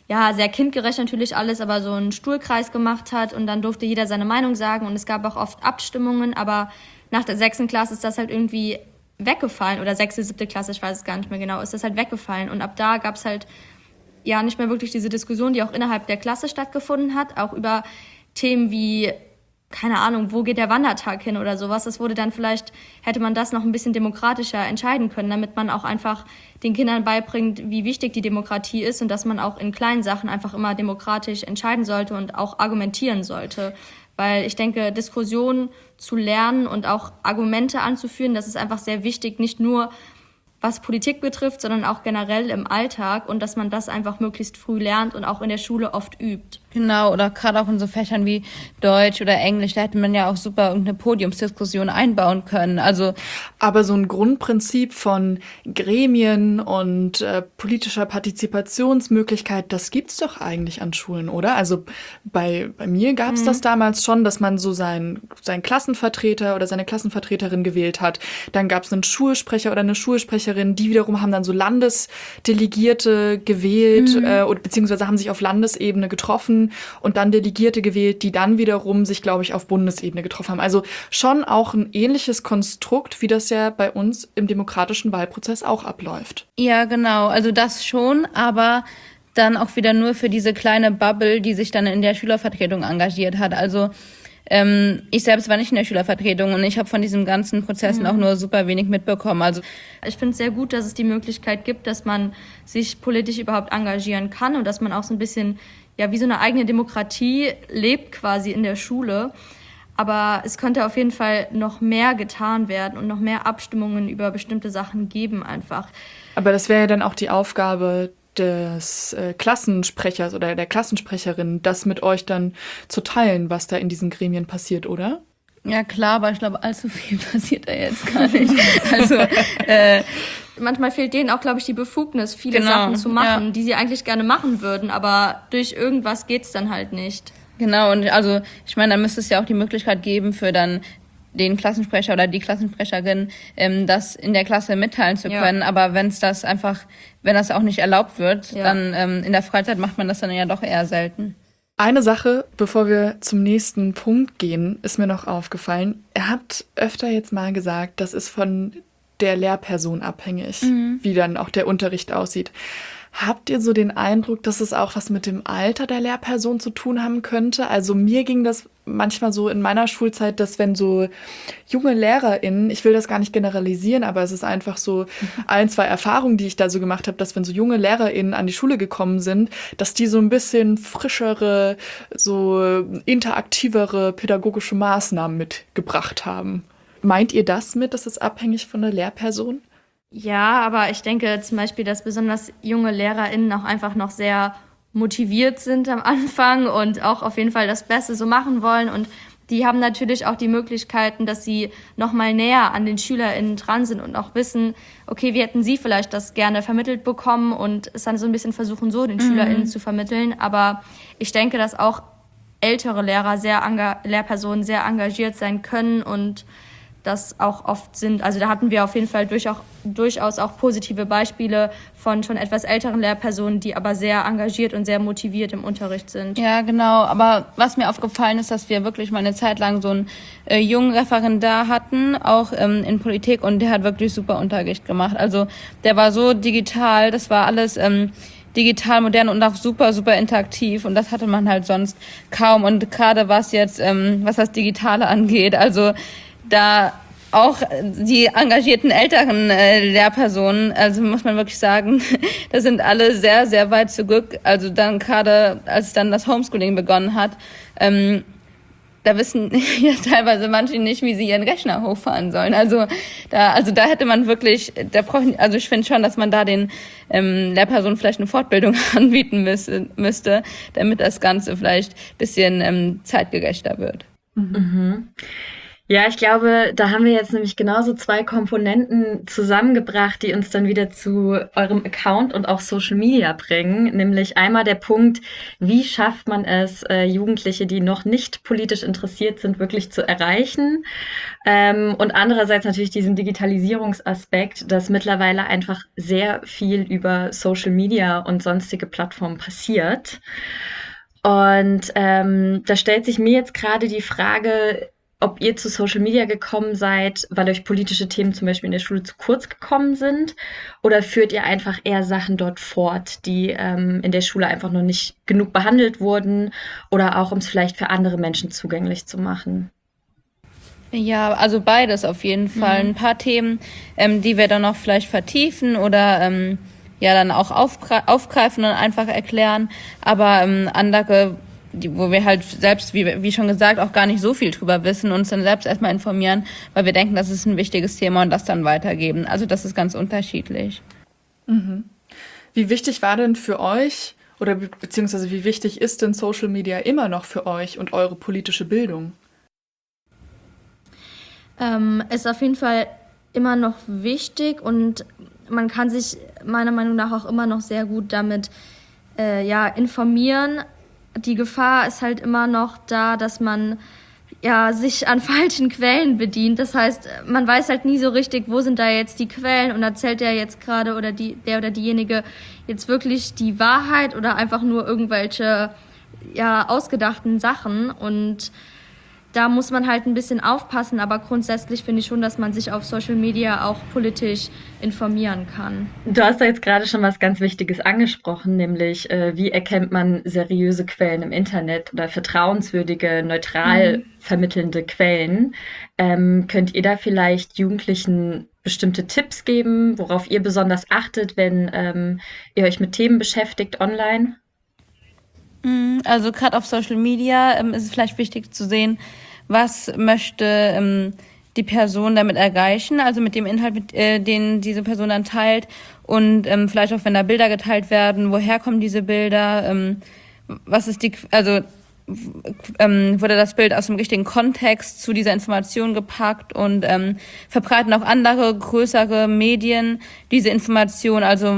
ja, sehr kindgerecht natürlich alles, aber so einen Stuhlkreis gemacht hat und dann durfte jeder seine Meinung sagen und es gab auch oft Abstimmungen, aber nach der 6. Klasse ist das halt irgendwie weggefallen oder 6., 7. Klasse, ich weiß es gar nicht mehr genau, ist das halt weggefallen und ab da gab es halt ja nicht mehr wirklich diese Diskussion, die auch innerhalb der Klasse stattgefunden hat, auch über Themen wie, keine Ahnung, wo geht der Wandertag hin oder sowas. Das wurde dann vielleicht, hätte man das noch ein bisschen demokratischer entscheiden können, damit man auch einfach den Kindern beibringt, wie wichtig die Demokratie ist und dass man auch in kleinen Sachen einfach immer demokratisch entscheiden sollte und auch argumentieren sollte. Weil ich denke, Diskussionen zu lernen und auch Argumente anzuführen, das ist einfach sehr wichtig, nicht nur was Politik betrifft, sondern auch generell im Alltag und dass man das einfach möglichst früh lernt und auch in der Schule oft übt. Genau, oder gerade auch in so Fächern wie Deutsch oder Englisch, da hätte man ja auch super irgendeine Podiumsdiskussion einbauen können. Also, aber so ein Grundprinzip von Gremien und politischer Partizipationsmöglichkeit, das gibt's doch eigentlich an Schulen, oder? Also bei mir gab's das damals schon, dass man so seinen Klassenvertreter oder seine Klassenvertreterin gewählt hat. Dann gab's einen Schulsprecher oder eine Schulsprecherin, die wiederum haben dann so Landesdelegierte gewählt oder beziehungsweise haben sich auf Landesebene getroffen und dann Delegierte gewählt, die dann wiederum sich, glaube ich, auf Bundesebene getroffen haben. Also schon auch ein ähnliches Konstrukt, wie das ja bei uns im demokratischen Wahlprozess auch abläuft. ja, genau, also das schon, aber dann auch wieder nur für diese kleine Bubble, die sich dann in der Schülervertretung engagiert hat. Also ich selbst war nicht in der Schülervertretung und ich habe von diesen ganzen Prozessen auch nur super wenig mitbekommen. Also ich finde es sehr gut, dass es die Möglichkeit gibt, dass man sich politisch überhaupt engagieren kann und dass man auch so ein bisschen, ja, wie so eine eigene Demokratie lebt quasi in der Schule. Aber es könnte auf jeden Fall noch mehr getan werden und noch mehr Abstimmungen über bestimmte Sachen geben einfach. Aber das wäre ja dann auch die Aufgabe des Klassensprechers oder der Klassensprecherin, das mit euch dann zu teilen, was da in diesen Gremien passiert, oder? ja klar, aber ich glaube, allzu viel passiert da jetzt gar nicht. Also Manchmal fehlt denen auch, glaube ich, die Befugnis, viele Genau, Sachen zu machen, ja. die sie eigentlich gerne machen würden, aber durch irgendwas geht's dann halt nicht. genau, und also ich meine, da müsste es ja auch die Möglichkeit geben für dann den Klassensprecher oder die Klassensprecherin, das in der Klasse mitteilen zu Ja. können. Aber wenn das auch nicht erlaubt wird, Ja. dann in der Freizeit macht man das dann ja doch eher selten. Eine Sache, bevor wir zum nächsten Punkt gehen, ist mir noch aufgefallen. Ihr habt öfter jetzt mal gesagt, das ist von der Lehrperson abhängig, wie dann auch der Unterricht aussieht. Habt ihr so den Eindruck, dass es auch was mit dem Alter der Lehrperson zu tun haben könnte? Also mir ging das manchmal so in meiner Schulzeit, dass wenn so junge LehrerInnen, ich will das gar nicht generalisieren, aber es ist einfach so 1, 2 Erfahrungen, die ich da so gemacht habe, dass wenn so junge LehrerInnen an die Schule gekommen sind, dass die so ein bisschen frischere, so interaktivere pädagogische Maßnahmen mitgebracht haben. Meint ihr das mit, dass es abhängig von der Lehrperson? Ja, aber ich denke zum Beispiel, dass besonders junge LehrerInnen auch einfach noch sehr motiviert sind am Anfang und auch auf jeden Fall das Beste so machen wollen. Und die haben natürlich auch die Möglichkeiten, dass sie noch mal näher an den SchülerInnen dran sind und auch wissen, okay, wie hätten sie vielleicht das gerne vermittelt bekommen und es dann so ein bisschen versuchen, so den SchülerInnen zu vermitteln. Aber ich denke, dass auch ältere Lehrpersonen sehr engagiert sein können und das auch oft sind. Also da hatten wir auf jeden Fall durchaus auch positive Beispiele von schon etwas älteren Lehrpersonen, die aber sehr engagiert und sehr motiviert im Unterricht sind. Ja, genau. Aber was mir aufgefallen ist, dass wir wirklich mal eine Zeit lang so einen jungen Referendar hatten, auch in Politik, und der hat wirklich super Unterricht gemacht. Also der war so digital, das war alles digital, modern und auch super, super interaktiv, und das hatte man halt sonst kaum. Und gerade was jetzt, was das Digitale angeht, also da auch die engagierten älteren Lehrpersonen, also muss man wirklich sagen, da sind alle sehr, sehr weit zurück. Also dann gerade, als dann das Homeschooling begonnen hat, da wissen ja teilweise manche nicht, wie sie ihren Rechner hochfahren sollen. Also da hätte man wirklich, also ich finde schon, dass man da den Lehrpersonen vielleicht eine Fortbildung anbieten müsste, damit das Ganze vielleicht ein bisschen zeitgerechter wird. Mhm. Ja, ich glaube, da haben wir jetzt nämlich genauso zwei Komponenten zusammengebracht, die uns dann wieder zu eurem Account und auch Social Media bringen. Nämlich einmal der Punkt, wie schafft man es, Jugendliche, die noch nicht politisch interessiert sind, wirklich zu erreichen? Und andererseits natürlich diesen Digitalisierungsaspekt, dass mittlerweile einfach sehr viel über Social Media und sonstige Plattformen passiert. Und da stellt sich mir jetzt gerade die Frage, ob ihr zu Social Media gekommen seid, weil euch politische Themen zum Beispiel in der Schule zu kurz gekommen sind, oder führt ihr einfach eher Sachen dort fort, die in der Schule einfach noch nicht genug behandelt wurden, oder auch um es vielleicht für andere Menschen zugänglich zu machen? Ja, also beides auf jeden Fall. Ein paar Themen, die wir dann noch vielleicht vertiefen oder ja dann auch aufgreifen und einfach erklären. Aber andere, wo wir halt selbst, wie schon gesagt, auch gar nicht so viel drüber wissen, uns dann selbst erstmal informieren, weil wir denken, das ist ein wichtiges Thema und das dann weitergeben. Also das ist ganz unterschiedlich. Wie wichtig war denn für euch oder beziehungsweise wie wichtig ist denn Social Media immer noch für euch und eure politische Bildung? Ist auf jeden Fall immer noch wichtig und man kann sich meiner Meinung nach auch immer noch sehr gut damit informieren. Die Gefahr ist halt immer noch da, dass man sich an falschen Quellen bedient. Das heißt, man weiß halt nie so richtig, wo sind da jetzt die Quellen und erzählt der jetzt gerade oder der oder diejenige jetzt wirklich die Wahrheit oder einfach nur irgendwelche ausgedachten Sachen. Und da muss man halt ein bisschen aufpassen, aber grundsätzlich finde ich schon, dass man sich auf Social Media auch politisch informieren kann. Du hast da jetzt gerade schon was ganz Wichtiges angesprochen, nämlich wie erkennt man seriöse Quellen im Internet oder vertrauenswürdige, neutral vermittelnde Quellen. Könnt ihr da vielleicht Jugendlichen bestimmte Tipps geben, worauf ihr besonders achtet, wenn ihr euch mit Themen beschäftigt online? Also gerade auf Social Media ist es vielleicht wichtig zu sehen, was möchte die Person damit erreichen, also mit dem Inhalt, den diese Person dann teilt und vielleicht auch, wenn da Bilder geteilt werden, woher kommen diese Bilder, was ist wurde das Bild aus dem richtigen Kontext zu dieser Information gepackt und verbreiten auch andere, größere Medien diese Information, also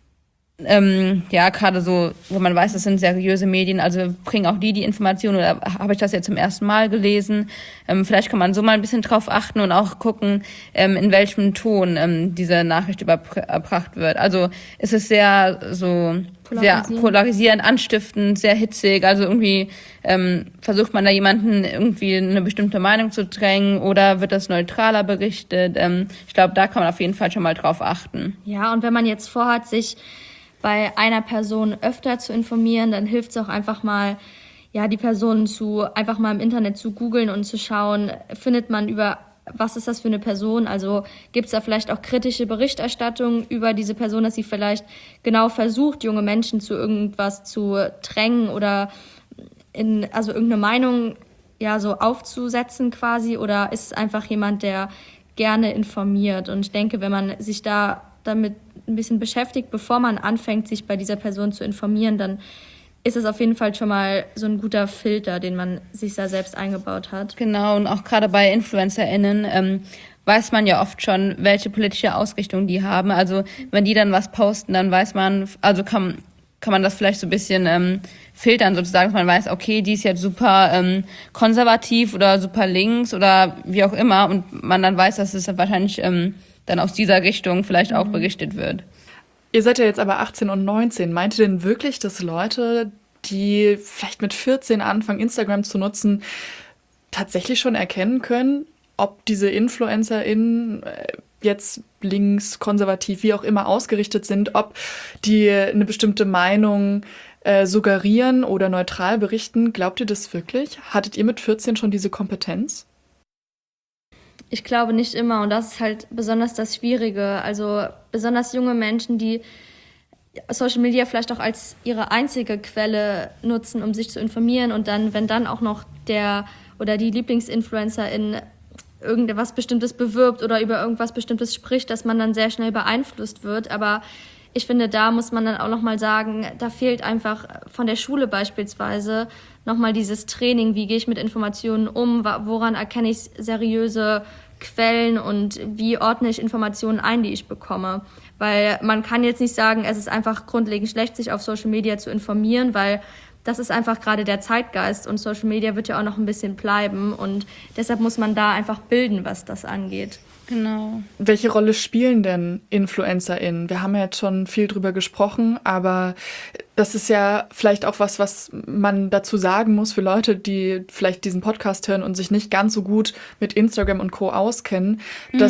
gerade so, wo man weiß, das sind seriöse Medien, also bringen auch die Informationen oder habe ich das jetzt zum ersten Mal gelesen? Vielleicht kann man so mal ein bisschen drauf achten und auch gucken, in welchem Ton diese Nachricht überbracht wird. Also es ist sehr sehr polarisierend, anstiftend, sehr hitzig, also irgendwie versucht man da jemanden irgendwie eine bestimmte Meinung zu drängen oder wird das neutraler berichtet? Ich glaube, da kann man auf jeden Fall schon mal drauf achten. Ja, und wenn man jetzt vorhat, sich bei einer Person öfter zu informieren, dann hilft es auch einfach mal, die Person einfach mal im Internet zu googeln und zu schauen, findet man über, was ist das für eine Person? Also gibt es da vielleicht auch kritische Berichterstattung über diese Person, dass sie vielleicht genau versucht, junge Menschen zu irgendwas zu drängen oder irgendeine Meinung so aufzusetzen quasi, oder ist es einfach jemand, der gerne informiert? Und ich denke, wenn man sich da damit ein bisschen beschäftigt, bevor man anfängt, sich bei dieser Person zu informieren, dann ist es auf jeden Fall schon mal so ein guter Filter, den man sich da selbst eingebaut hat. Genau, und auch gerade bei InfluencerInnen weiß man ja oft schon, welche politische Ausrichtung die haben. Also wenn die dann was posten, dann weiß man, also kann man das vielleicht so ein bisschen filtern, sozusagen, dass man weiß, okay, die ist jetzt super konservativ oder super links oder wie auch immer und man dann weiß, dass es wahrscheinlich dann aus dieser Richtung vielleicht auch berichtet wird. Ihr seid ja jetzt aber 18 und 19. Meint ihr denn wirklich, dass Leute, die vielleicht mit 14 anfangen, Instagram zu nutzen, tatsächlich schon erkennen können, ob diese InfluencerInnen jetzt links, konservativ, wie auch immer ausgerichtet sind, ob die eine bestimmte Meinung suggerieren oder neutral berichten? Glaubt ihr das wirklich? Hattet ihr mit 14 schon diese Kompetenz? Ich glaube nicht immer, und das ist halt besonders das Schwierige. Also besonders junge Menschen, die Social Media vielleicht auch als ihre einzige Quelle nutzen, um sich zu informieren, und dann, wenn dann auch noch der oder die Lieblingsinfluencerin irgendwas Bestimmtes bewirbt oder über irgendwas Bestimmtes spricht, dass man dann sehr schnell beeinflusst wird. Aber ich finde, da muss man dann auch nochmal sagen, da fehlt einfach von der Schule beispielsweise nochmal dieses Training, wie gehe ich mit Informationen um, woran erkenne ich seriöse Quellen und wie ordne ich Informationen ein, die ich bekomme. Weil man kann jetzt nicht sagen, es ist einfach grundlegend schlecht, sich auf Social Media zu informieren, weil das ist einfach gerade der Zeitgeist und Social Media wird ja auch noch ein bisschen bleiben und deshalb muss man da einfach bilden, was das angeht. Genau. Welche Rolle spielen denn InfluencerInnen? Wir haben ja jetzt schon viel drüber gesprochen, aber das ist ja vielleicht auch was man dazu sagen muss für Leute, die vielleicht diesen Podcast hören und sich nicht ganz so gut mit Instagram und Co. auskennen,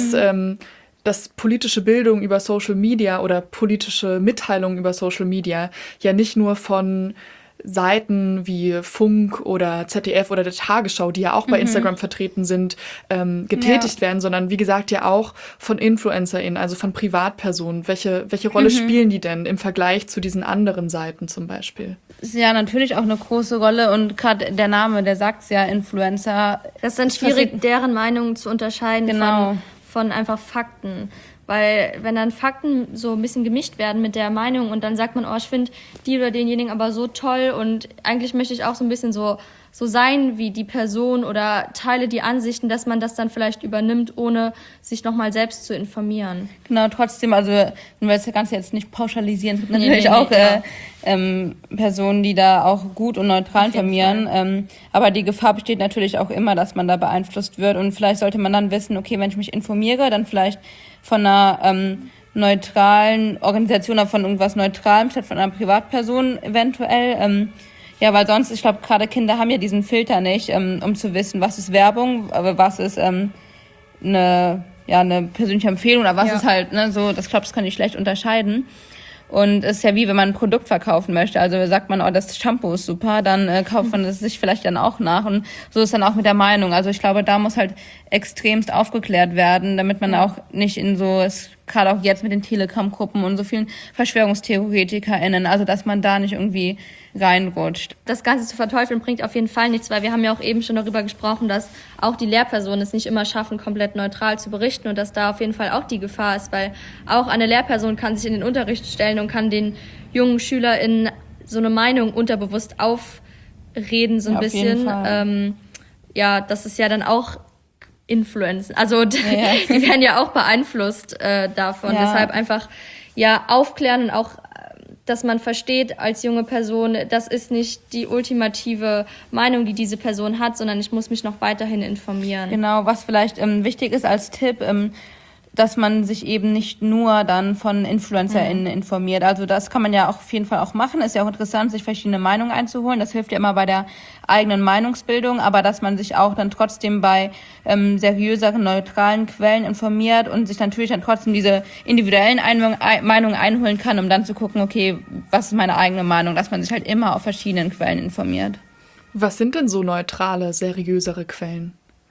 dass politische Bildung über Social Media oder politische Mitteilungen über Social Media ja nicht nur von Seiten wie Funk oder ZDF oder der Tagesschau, die ja auch bei Instagram vertreten sind, getätigt werden, sondern wie gesagt ja auch von InfluencerInnen, also von Privatpersonen. Welche Rolle spielen die denn im Vergleich zu diesen anderen Seiten zum Beispiel? Ist ja natürlich auch eine große Rolle und gerade der Name, der sagt's ja, Influencer. Das ist dann schwierig, deren Meinungen zu unterscheiden von einfach Fakten. Weil wenn dann Fakten so ein bisschen gemischt werden mit der Meinung und dann sagt man, oh, ich finde die oder denjenigen aber so toll und eigentlich möchte ich auch so ein bisschen so sein wie die Person oder teile die Ansichten, dass man das dann vielleicht übernimmt, ohne sich nochmal selbst zu informieren. Genau, trotzdem, also wenn wir das Ganze jetzt nicht pauschalisieren, es gibt natürlich auch Personen, die da auch gut und neutral informieren, aber die Gefahr besteht natürlich auch immer, dass man da beeinflusst wird und vielleicht sollte man dann wissen, okay, wenn ich mich informiere, dann vielleicht von einer neutralen Organisation oder von irgendwas Neutralem statt von einer Privatperson eventuell. Ja, weil sonst, ich glaube, gerade Kinder haben ja diesen Filter nicht, um zu wissen, was ist Werbung, aber was ist eine persönliche Empfehlung oder was ist halt, ne, so, das kann ich schlecht unterscheiden. Und es ist ja wie, wenn man ein Produkt verkaufen möchte. Also sagt man, oh, das Shampoo ist super, dann kauft man es sich vielleicht dann auch nach. Und so ist dann auch mit der Meinung. Also ich glaube, da muss halt extremst aufgeklärt werden, damit man auch nicht in so, gerade auch jetzt mit den Telegram-Gruppen und so vielen VerschwörungstheoretikerInnen, also dass man da nicht irgendwie reinrutscht. Das Ganze zu verteufeln bringt auf jeden Fall nichts, weil wir haben ja auch eben schon darüber gesprochen, dass auch die Lehrpersonen es nicht immer schaffen, komplett neutral zu berichten und dass da auf jeden Fall auch die Gefahr ist, weil auch eine Lehrperson kann sich in den Unterricht stellen und kann den jungen SchülerInnen so eine Meinung unterbewusst aufreden, so ein bisschen. Das ist ja dann auch Influencen. Also die werden ja auch beeinflusst davon. Ja. Deshalb einfach aufklären und auch dass man versteht als junge Person, das ist nicht die ultimative Meinung, die diese Person hat, sondern ich muss mich noch weiterhin informieren. Genau, was vielleicht wichtig ist als Tipp, dass man sich eben nicht nur dann von InfluencerInnen informiert. Also das kann man ja auch auf jeden Fall auch machen. Ist ja auch interessant, sich verschiedene Meinungen einzuholen. Das hilft ja immer bei der eigenen Meinungsbildung, aber dass man sich auch dann trotzdem bei seriöseren, neutralen Quellen informiert und sich natürlich dann trotzdem diese individuellen Meinungen einholen kann, um dann zu gucken, okay, was ist meine eigene Meinung, dass man sich halt immer auf verschiedenen Quellen informiert. Was sind denn so neutrale, seriösere Quellen?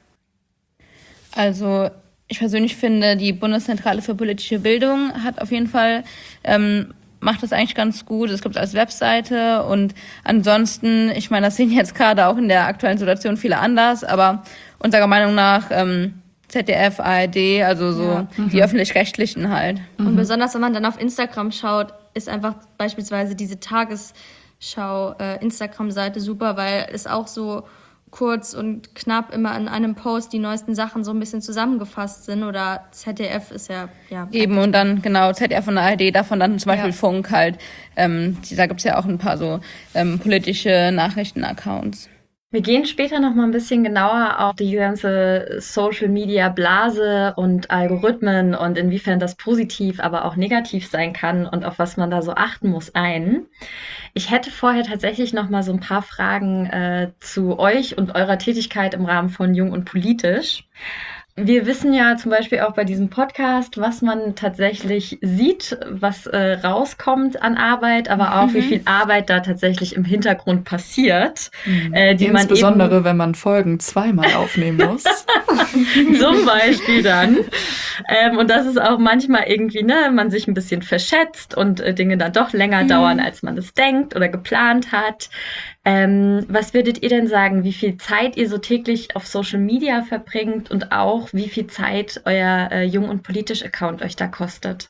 Also ich persönlich finde, die Bundeszentrale für politische Bildung hat auf jeden Fall, macht das eigentlich ganz gut. Es gibt es als Webseite und ansonsten, ich meine, das sehen jetzt gerade auch in der aktuellen Situation viele anders, aber unserer Meinung nach ZDF, ARD, also so die Öffentlich-Rechtlichen halt. Und besonders, wenn man dann auf Instagram schaut, ist einfach beispielsweise diese Tagesschau Instagram-Seite super, weil es auch so kurz und knapp immer in einem Post die neuesten Sachen so ein bisschen zusammengefasst sind oder ZDF ist ja eben und dann genau ZDF und ARD, davon dann zum Beispiel Funk halt, da gibt's ja auch ein paar so politische Nachrichten-Accounts. Wir gehen später noch mal ein bisschen genauer auf die ganze Social-Media-Blase und Algorithmen und inwiefern das positiv, aber auch negativ sein kann und auf was man da so achten muss ein. Ich hätte vorher tatsächlich noch mal so ein paar Fragen zu euch und eurer Tätigkeit im Rahmen von Jung und Politisch. Wir wissen ja zum Beispiel auch bei diesem Podcast, was man tatsächlich sieht, was rauskommt an Arbeit, aber auch wie viel Arbeit da tatsächlich im Hintergrund passiert. Die Insbesondere, man wenn man Folgen zweimal aufnehmen muss. Zum Beispiel dann. Und das ist auch manchmal irgendwie, man sich ein bisschen verschätzt und Dinge dann doch länger dauern, als man es denkt oder geplant hat. Was würdet ihr denn sagen, wie viel Zeit ihr so täglich auf Social Media verbringt und auch wie viel Zeit euer Jung- und Politisch-Account euch da kostet?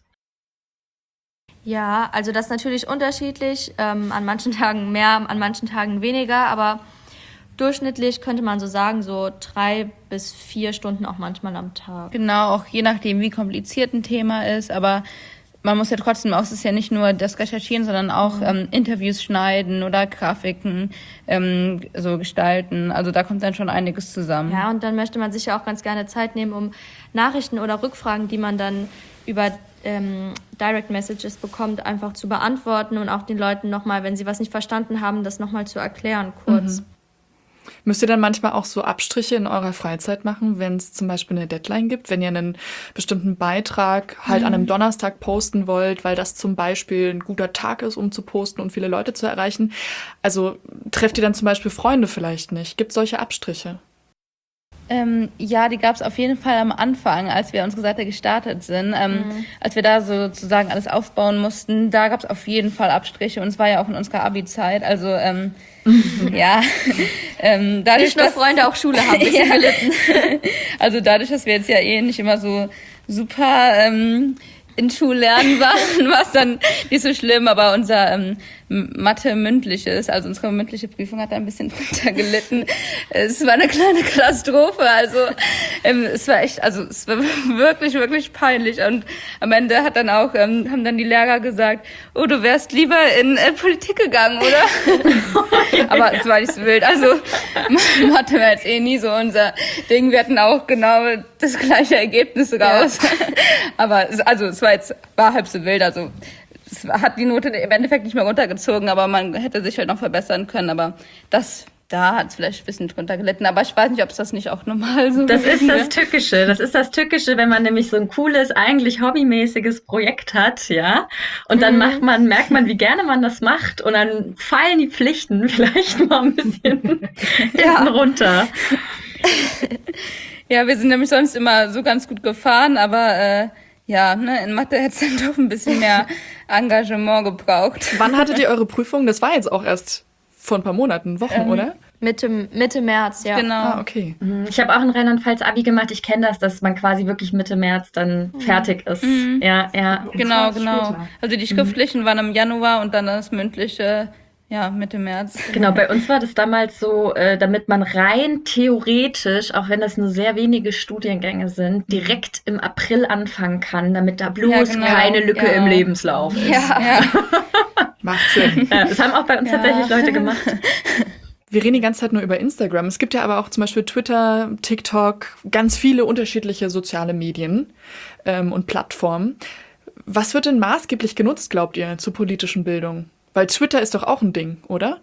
Ja, also das ist natürlich unterschiedlich. An manchen Tagen mehr, an manchen Tagen weniger. Aber durchschnittlich könnte man so sagen, so 3 bis 4 Stunden auch manchmal am Tag. Genau, auch je nachdem, wie kompliziert ein Thema ist, aber man muss ja trotzdem auch, es ist ja nicht nur das Recherchieren, sondern auch Interviews schneiden oder Grafiken so gestalten. Also da kommt dann schon einiges zusammen. Ja, und dann möchte man sich ja auch ganz gerne Zeit nehmen, um Nachrichten oder Rückfragen, die man dann über Direct Messages bekommt, einfach zu beantworten und auch den Leuten nochmal, wenn sie was nicht verstanden haben, das nochmal zu erklären, kurz. Müsst ihr dann manchmal auch so Abstriche in eurer Freizeit machen, wenn es zum Beispiel eine Deadline gibt, wenn ihr einen bestimmten Beitrag halt an einem Donnerstag posten wollt, weil das zum Beispiel ein guter Tag ist, um zu posten und viele Leute zu erreichen? Also trefft ihr dann zum Beispiel Freunde vielleicht nicht? Gibt es solche Abstriche? Ja, die gab es auf jeden Fall am Anfang, als wir unsere Seite gestartet sind. Als wir da sozusagen alles aufbauen mussten, da gab es auf jeden Fall Abstriche. Und es war ja auch in unserer Abi-Zeit. Also ja, dadurch, Nicht nur Freunde, auch Schule haben ein bisschen gelitten. Also dadurch, dass wir jetzt ja nicht immer so super in Schullernen waren, war es dann nicht so schlimm, aber unser Mathe-mündliches, also unsere mündliche Prüfung hat da ein bisschen drunter gelitten. Es war eine kleine Katastrophe, also es war echt, also es war wirklich, wirklich peinlich und am Ende hat dann auch, haben dann die Lehrer gesagt, oh, du wärst lieber in Politik gegangen, oder? Aber es war nicht so wild, also Mathe war jetzt nie so unser Ding, wir hatten auch genau das gleiche Ergebnis raus, aber es war halb so wild, also es hat die Note im Endeffekt nicht mehr runtergezogen, aber man hätte sich halt noch verbessern können, aber da hat es vielleicht ein bisschen drunter gelitten, aber ich weiß nicht, ob es das nicht auch normal so Das ist das Tückische. Das ist das Tückische, wenn man nämlich so ein cooles, eigentlich hobbymäßiges Projekt hat, ja. Und dann merkt man, wie gerne man das macht und dann fallen die Pflichten vielleicht mal ein bisschen hinten runter. Ja, wir sind nämlich sonst immer so ganz gut gefahren, aber in Mathe hätte es dann doch ein bisschen mehr Engagement gebraucht. Wann hattet ihr eure Prüfung? Das war jetzt auch erst vor ein paar Monaten, Wochen, oder? Mitte März, ja. Genau. Ah, okay. Ich habe auch in Rheinland-Pfalz Abi gemacht. Ich kenne das, dass man quasi wirklich Mitte März dann fertig ist. Ja. Genau. Also die schriftlichen waren im Januar und dann das mündliche, Mitte März. Genau, bei uns war das damals so, damit man rein theoretisch, auch wenn das nur sehr wenige Studiengänge sind, direkt im April anfangen kann, damit da bloß keine Lücke im Lebenslauf ist. Ja. Macht Sinn. Das haben auch bei uns tatsächlich Leute gemacht. Wir reden die ganze Zeit nur über Instagram. Es gibt ja aber auch zum Beispiel Twitter, TikTok, ganz viele unterschiedliche soziale Medien und Plattformen. Was wird denn maßgeblich genutzt, glaubt ihr, zur politischen Bildung? Weil Twitter ist doch auch ein Ding, oder?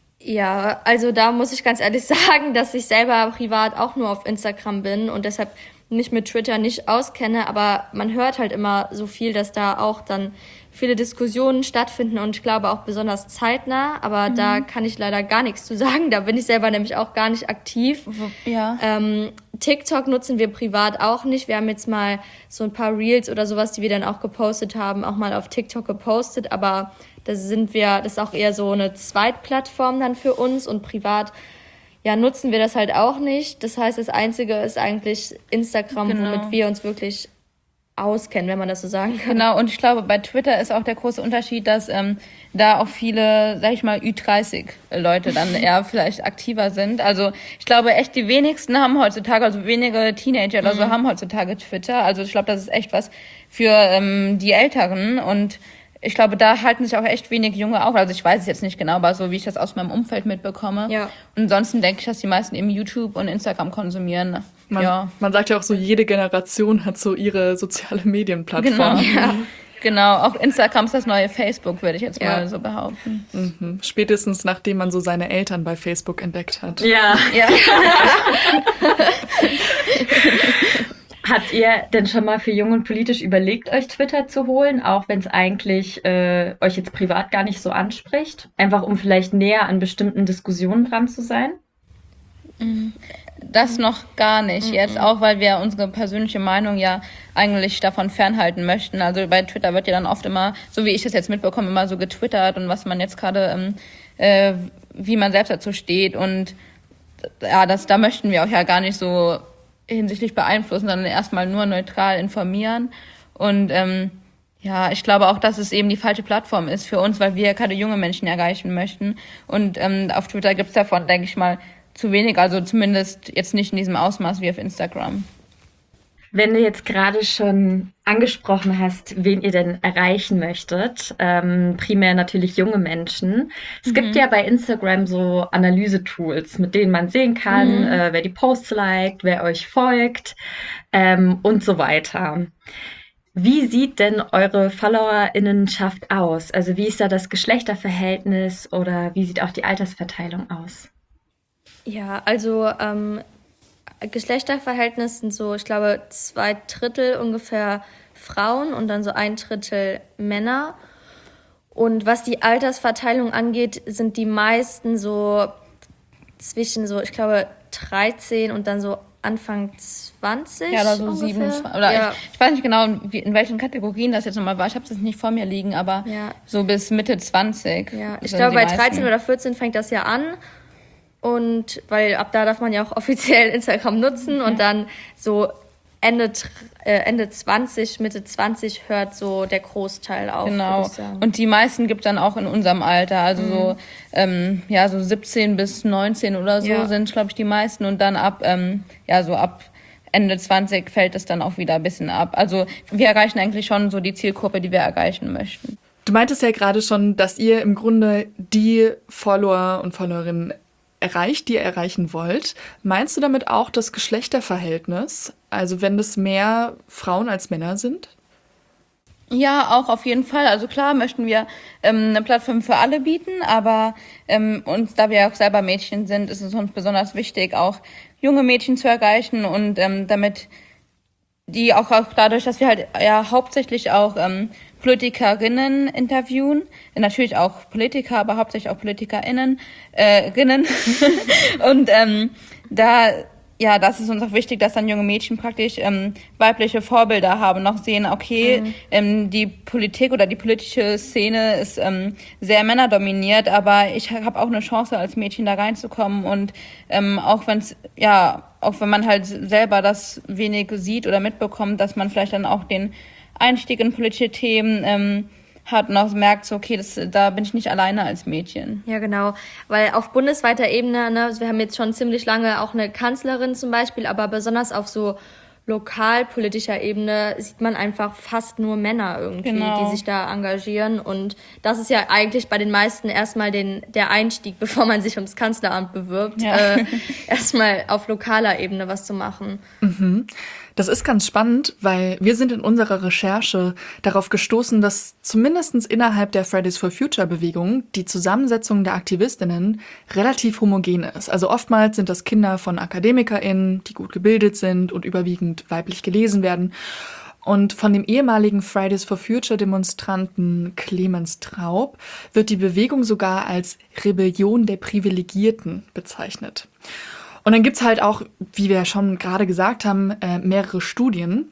Ja, also da muss ich ganz ehrlich sagen, dass ich selber privat auch nur auf Instagram bin und deshalb nicht mit Twitter nicht auskenne, aber man hört halt immer so viel, dass da auch dann viele Diskussionen stattfinden und ich glaube auch besonders zeitnah, aber da kann ich leider gar nichts zu sagen, da bin ich selber nämlich auch gar nicht aktiv. Ja. TikTok nutzen wir privat auch nicht, wir haben jetzt mal so ein paar Reels oder sowas, die wir dann auch gepostet haben, auch mal auf TikTok gepostet, aber das ist auch eher so eine Zweitplattform dann für uns und privat nutzen wir das halt auch nicht. Das heißt, das Einzige ist eigentlich Instagram, womit wir uns wirklich auskennen, wenn man das so sagen kann. Genau, und ich glaube, bei Twitter ist auch der große Unterschied, dass da auch viele, sag ich mal, Ü30-Leute dann eher vielleicht aktiver sind. Also ich glaube echt, die wenigsten haben heutzutage, also wenige Teenager oder so haben heutzutage Twitter. Also ich glaube, das ist echt was für die Älteren und ich glaube, da halten sich auch echt wenig Junge auf. Also ich weiß es jetzt nicht genau, aber so wie ich das aus meinem Umfeld mitbekomme. Ja. Und ansonsten denke ich, dass die meisten eben YouTube und Instagram konsumieren. Man sagt ja auch so, jede Generation hat so ihre soziale Medienplattform. Genau, auch Instagram ist das neue Facebook, würde ich jetzt mal so behaupten. Spätestens nachdem man so seine Eltern bei Facebook entdeckt hat. Ja. Habt ihr denn schon mal für Jung und Politisch überlegt, euch Twitter zu holen, auch wenn es eigentlich euch jetzt privat gar nicht so anspricht? Einfach um vielleicht näher an bestimmten Diskussionen dran zu sein? Das noch gar nicht jetzt, auch weil wir unsere persönliche Meinung ja eigentlich davon fernhalten möchten. Also bei Twitter wird ja dann oft immer, so wie ich das jetzt mitbekomme, immer so getwittert und was man jetzt gerade, wie man selbst dazu steht und da möchten wir auch ja gar nicht so hinsichtlich beeinflussen, sondern erstmal nur neutral informieren und ich glaube auch, dass es eben die falsche Plattform ist für uns, weil wir gerade junge Menschen erreichen möchten und auf Twitter gibt's davon, denke ich mal, zu wenig, also zumindest jetzt nicht in diesem Ausmaß wie auf Instagram. Wenn du jetzt gerade schon angesprochen hast, wen ihr denn erreichen möchtet, primär natürlich junge Menschen. Es gibt ja bei Instagram so Analyse-Tools, mit denen man sehen kann, wer die Posts liked, wer euch folgt und so weiter. Wie sieht denn eure FollowerInnenschaft aus? Also wie ist da das Geschlechterverhältnis oder wie sieht auch die Altersverteilung aus? Ja, also Geschlechterverhältnis sind so, ich glaube, 2/3 ungefähr Frauen und dann so 1/3 Männer. Und was die Altersverteilung angeht, sind die meisten so zwischen so, ich glaube, 13 und dann so Anfang 20. Ja, oder so ungefähr. 27. Oder Ja. ich weiß nicht genau, in welchen Kategorien das jetzt nochmal war. Ich habe es jetzt nicht vor mir liegen, aber so bis Mitte 20. Ja, ich sind glaube, die bei meisten. 13 oder 14 fängt das ja an. Und weil ab da darf man ja auch offiziell Instagram nutzen und dann so Ende 20, Mitte 20 hört so der Großteil auf. Genau. Würde ich sagen. Und die meisten gibt dann auch in unserem Alter. Also so 17 bis 19 oder so sind, glaube ich, die meisten. Und dann ab Ende 20 fällt es dann auch wieder ein bisschen ab. Also wir erreichen eigentlich schon so die Zielgruppe, die wir erreichen möchten. Du meintest ja gerade schon, dass ihr im Grunde die Follower und Followerinnen erreicht, die ihr erreichen wollt. Meinst du damit auch das Geschlechterverhältnis? Also wenn das mehr Frauen als Männer sind? Ja, auch auf jeden Fall. Also klar möchten wir eine Plattform für alle bieten, aber uns, da wir auch selber Mädchen sind, ist es uns besonders wichtig, auch junge Mädchen zu erreichen und damit die auch dadurch, dass wir halt ja hauptsächlich auch Politikerinnen interviewen, natürlich auch Politiker, aber hauptsächlich auch PolitikerInnen, und das ist uns auch wichtig, dass dann junge Mädchen praktisch weibliche Vorbilder haben, noch sehen, okay, die Politik oder die politische Szene ist sehr männerdominiert, aber ich habe auch eine Chance als Mädchen da reinzukommen und auch wenn man halt selber das wenig sieht oder mitbekommt, dass man vielleicht dann auch den Einstieg in politische Themen hat und auch merkt, so, okay, da bin ich nicht alleine als Mädchen. Ja, genau. Weil auf bundesweiter Ebene, ne, also wir haben jetzt schon ziemlich lange auch eine Kanzlerin zum Beispiel, aber besonders auf so lokalpolitischer Ebene sieht man einfach fast nur Männer irgendwie, die sich da engagieren. Und das ist ja eigentlich bei den meisten erstmal der Einstieg, bevor man sich ums Kanzleramt bewirbt, erstmal auf lokaler Ebene was zu machen. Das ist ganz spannend, weil wir sind in unserer Recherche darauf gestoßen, dass zumindest innerhalb der Fridays for Future Bewegung die Zusammensetzung der Aktivistinnen relativ homogen ist. Also oftmals sind das Kinder von AkademikerInnen, die gut gebildet sind und überwiegend weiblich gelesen werden. Und von dem ehemaligen Fridays for Future Demonstranten Clemens Traub wird die Bewegung sogar als Rebellion der Privilegierten bezeichnet. Und dann gibt's halt auch, wie wir ja schon gerade gesagt haben, mehrere Studien,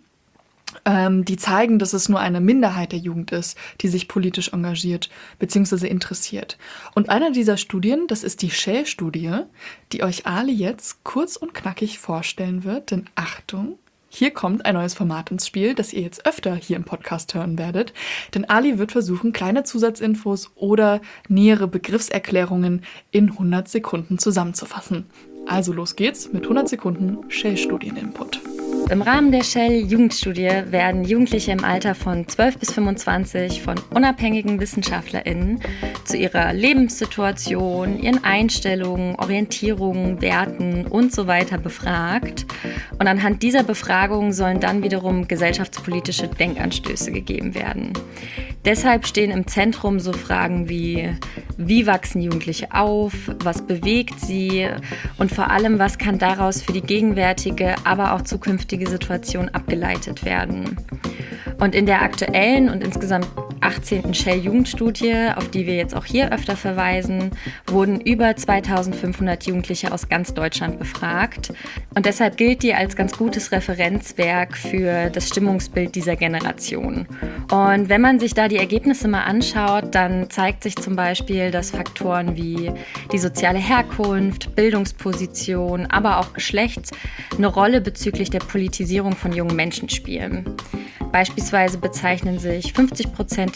die zeigen, dass es nur eine Minderheit der Jugend ist, die sich politisch engagiert bzw. interessiert. Und eine dieser Studien, das ist die Shell-Studie, die euch Ali jetzt kurz und knackig vorstellen wird. Denn Achtung, hier kommt ein neues Format ins Spiel, das ihr jetzt öfter hier im Podcast hören werdet. Denn Ali wird versuchen, kleine Zusatzinfos oder nähere Begriffserklärungen in 100 Sekunden zusammenzufassen. Also los geht's mit 100 Sekunden Shell-Studieninput. Im Rahmen der Shell-Jugendstudie werden Jugendliche im Alter von 12 bis 25 von unabhängigen WissenschaftlerInnen zu ihrer Lebenssituation, ihren Einstellungen, Orientierungen, Werten und so weiter befragt. Und anhand dieser Befragung sollen dann wiederum gesellschaftspolitische Denkanstöße gegeben werden. Deshalb stehen im Zentrum so Fragen wie wachsen Jugendliche auf, was bewegt sie und vor allem, was kann daraus für die gegenwärtige, aber auch zukünftige Situation abgeleitet werden. Und in der aktuellen und insgesamt 18. Shell-Jugendstudie, auf die wir jetzt auch hier öfter verweisen, wurden über 2500 Jugendliche aus ganz Deutschland befragt. Und deshalb gilt die als ganz gutes Referenzwerk für das Stimmungsbild dieser Generation. Und wenn man sich da die Ergebnisse mal anschaut, dann zeigt sich zum Beispiel, dass Faktoren wie die soziale Herkunft, Bildungsposition, aber auch Geschlecht eine Rolle bezüglich der Politisierung von jungen Menschen spielen. Beispielsweise bezeichnen sich 50% der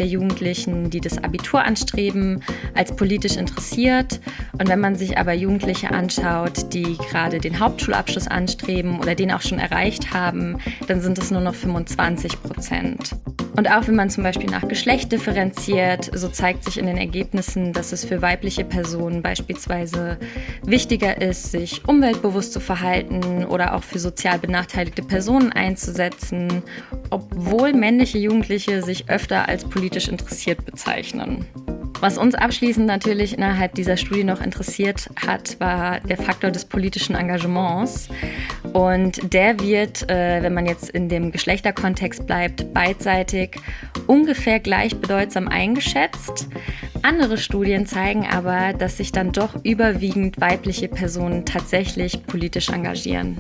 der Jugendlichen, die das Abitur anstreben, als politisch interessiert. Und wenn man sich aber Jugendliche anschaut, die gerade den Hauptschulabschluss anstreben oder den auch schon erreicht haben, dann sind es nur noch 25%. Und auch wenn man zum Beispiel nach Geschlecht differenziert, so zeigt sich in den Ergebnissen, dass es für weibliche Personen beispielsweise wichtiger ist, sich umweltbewusst zu verhalten oder auch für sozial benachteiligte Personen einzusetzen, obwohl männliche Jugendliche sich öfter als politisch interessiert bezeichnen. Was uns abschließend natürlich innerhalb dieser Studie noch interessiert hat, war der Faktor des politischen Engagements. Und der wird, wenn man jetzt in dem Geschlechterkontext bleibt, beidseitig ungefähr gleichbedeutsam eingeschätzt. Andere Studien zeigen aber, dass sich dann doch überwiegend weibliche Personen tatsächlich politisch engagieren.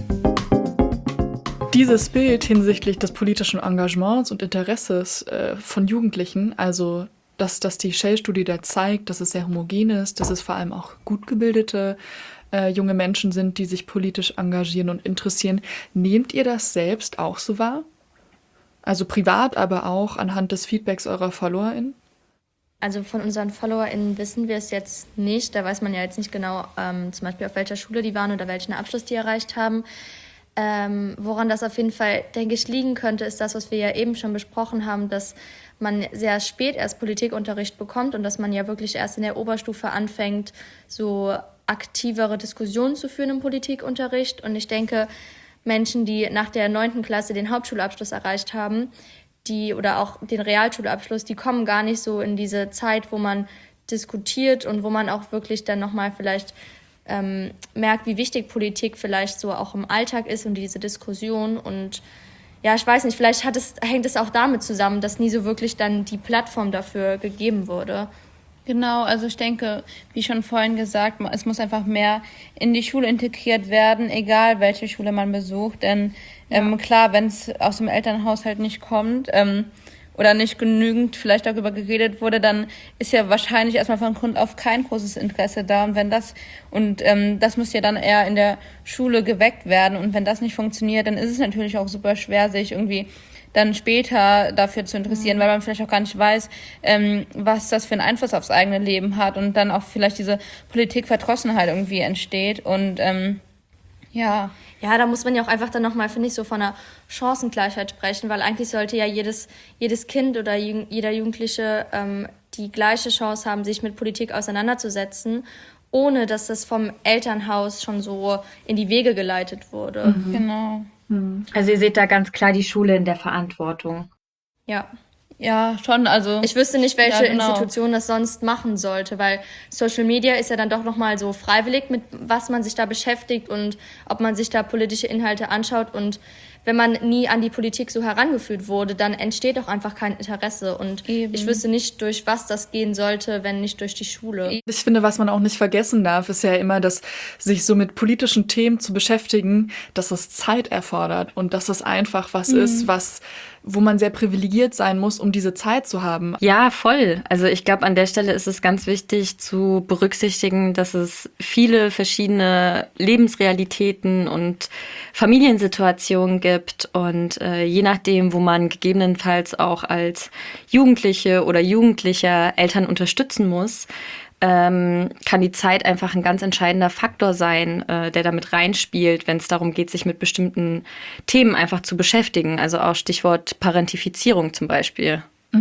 Dieses Bild hinsichtlich des politischen Engagements und Interesses von Jugendlichen, also dass die Shell-Studie da zeigt, dass es sehr homogen ist, dass es vor allem auch gut gebildete junge Menschen sind, die sich politisch engagieren und interessieren. Nehmt ihr das selbst auch so wahr? Also privat, aber auch anhand des Feedbacks eurer FollowerInnen? Also von unseren FollowerInnen wissen wir es jetzt nicht. Da weiß man ja jetzt nicht genau, zum Beispiel auf welcher Schule die waren oder welchen Abschluss die erreicht haben. Woran das auf jeden Fall, denke ich, liegen könnte, ist das, was wir ja eben schon besprochen haben, dass man sehr spät erst Politikunterricht bekommt und dass man ja wirklich erst in der Oberstufe anfängt, so aktivere Diskussionen zu führen im Politikunterricht. Und ich denke, Menschen, die nach der 9. Klasse den Hauptschulabschluss erreicht haben, oder auch den Realschulabschluss, die kommen gar nicht so in diese Zeit, wo man diskutiert und wo man auch wirklich dann nochmal vielleicht merkt, wie wichtig Politik vielleicht so auch im Alltag ist und diese Diskussion. Und ja, ich weiß nicht, vielleicht hängt es auch damit zusammen, dass nie so wirklich dann die Plattform dafür gegeben wurde. Genau, also ich denke, wie schon vorhin gesagt, es muss einfach mehr in die Schule integriert werden, egal welche Schule man besucht. Denn klar, wenn es aus dem Elternhaushalt nicht kommt oder nicht genügend vielleicht darüber geredet wurde, dann ist ja wahrscheinlich erstmal von Grund auf kein großes Interesse da. Und das muss ja dann eher in der Schule geweckt werden. Und wenn das nicht funktioniert, dann ist es natürlich auch super schwer, sich irgendwie dann später dafür zu interessieren, weil man vielleicht auch gar nicht weiß, was das für einen Einfluss aufs eigene Leben hat und dann auch vielleicht diese Politikverdrossenheit irgendwie entsteht. Und ja. Ja, da muss man ja auch einfach dann nochmal, finde ich, so von einer Chancengleichheit sprechen, weil eigentlich sollte ja jedes Kind oder jeder Jugendliche die gleiche Chance haben, sich mit Politik auseinanderzusetzen, ohne dass das vom Elternhaus schon so in die Wege geleitet wurde. Mhm. Genau. Also ihr seht da ganz klar die Schule in der Verantwortung. Ja. Ja, schon, also. Ich wüsste nicht, welche Institution das sonst machen sollte, weil Social Media ist ja dann doch nochmal so freiwillig, mit was man sich da beschäftigt und ob man sich da politische Inhalte anschaut. Und wenn man nie an die Politik so herangeführt wurde, dann entsteht auch einfach kein Interesse. Und ich wüsste nicht, durch was das gehen sollte, wenn nicht durch die Schule. Ich finde, was man auch nicht vergessen darf, ist ja immer, dass sich so mit politischen Themen zu beschäftigen, dass es Zeit erfordert und dass es einfach was ist, wo man sehr privilegiert sein muss, um diese Zeit zu haben. Ja, voll. Also ich glaube, an der Stelle ist es ganz wichtig zu berücksichtigen, dass es viele verschiedene Lebensrealitäten und Familiensituationen gibt und je nachdem, wo man gegebenenfalls auch als Jugendliche oder Jugendlicher Eltern unterstützen muss, kann die Zeit einfach ein ganz entscheidender Faktor sein, der damit reinspielt, wenn es darum geht, sich mit bestimmten Themen einfach zu beschäftigen. Also auch Stichwort Parentifizierung zum Beispiel.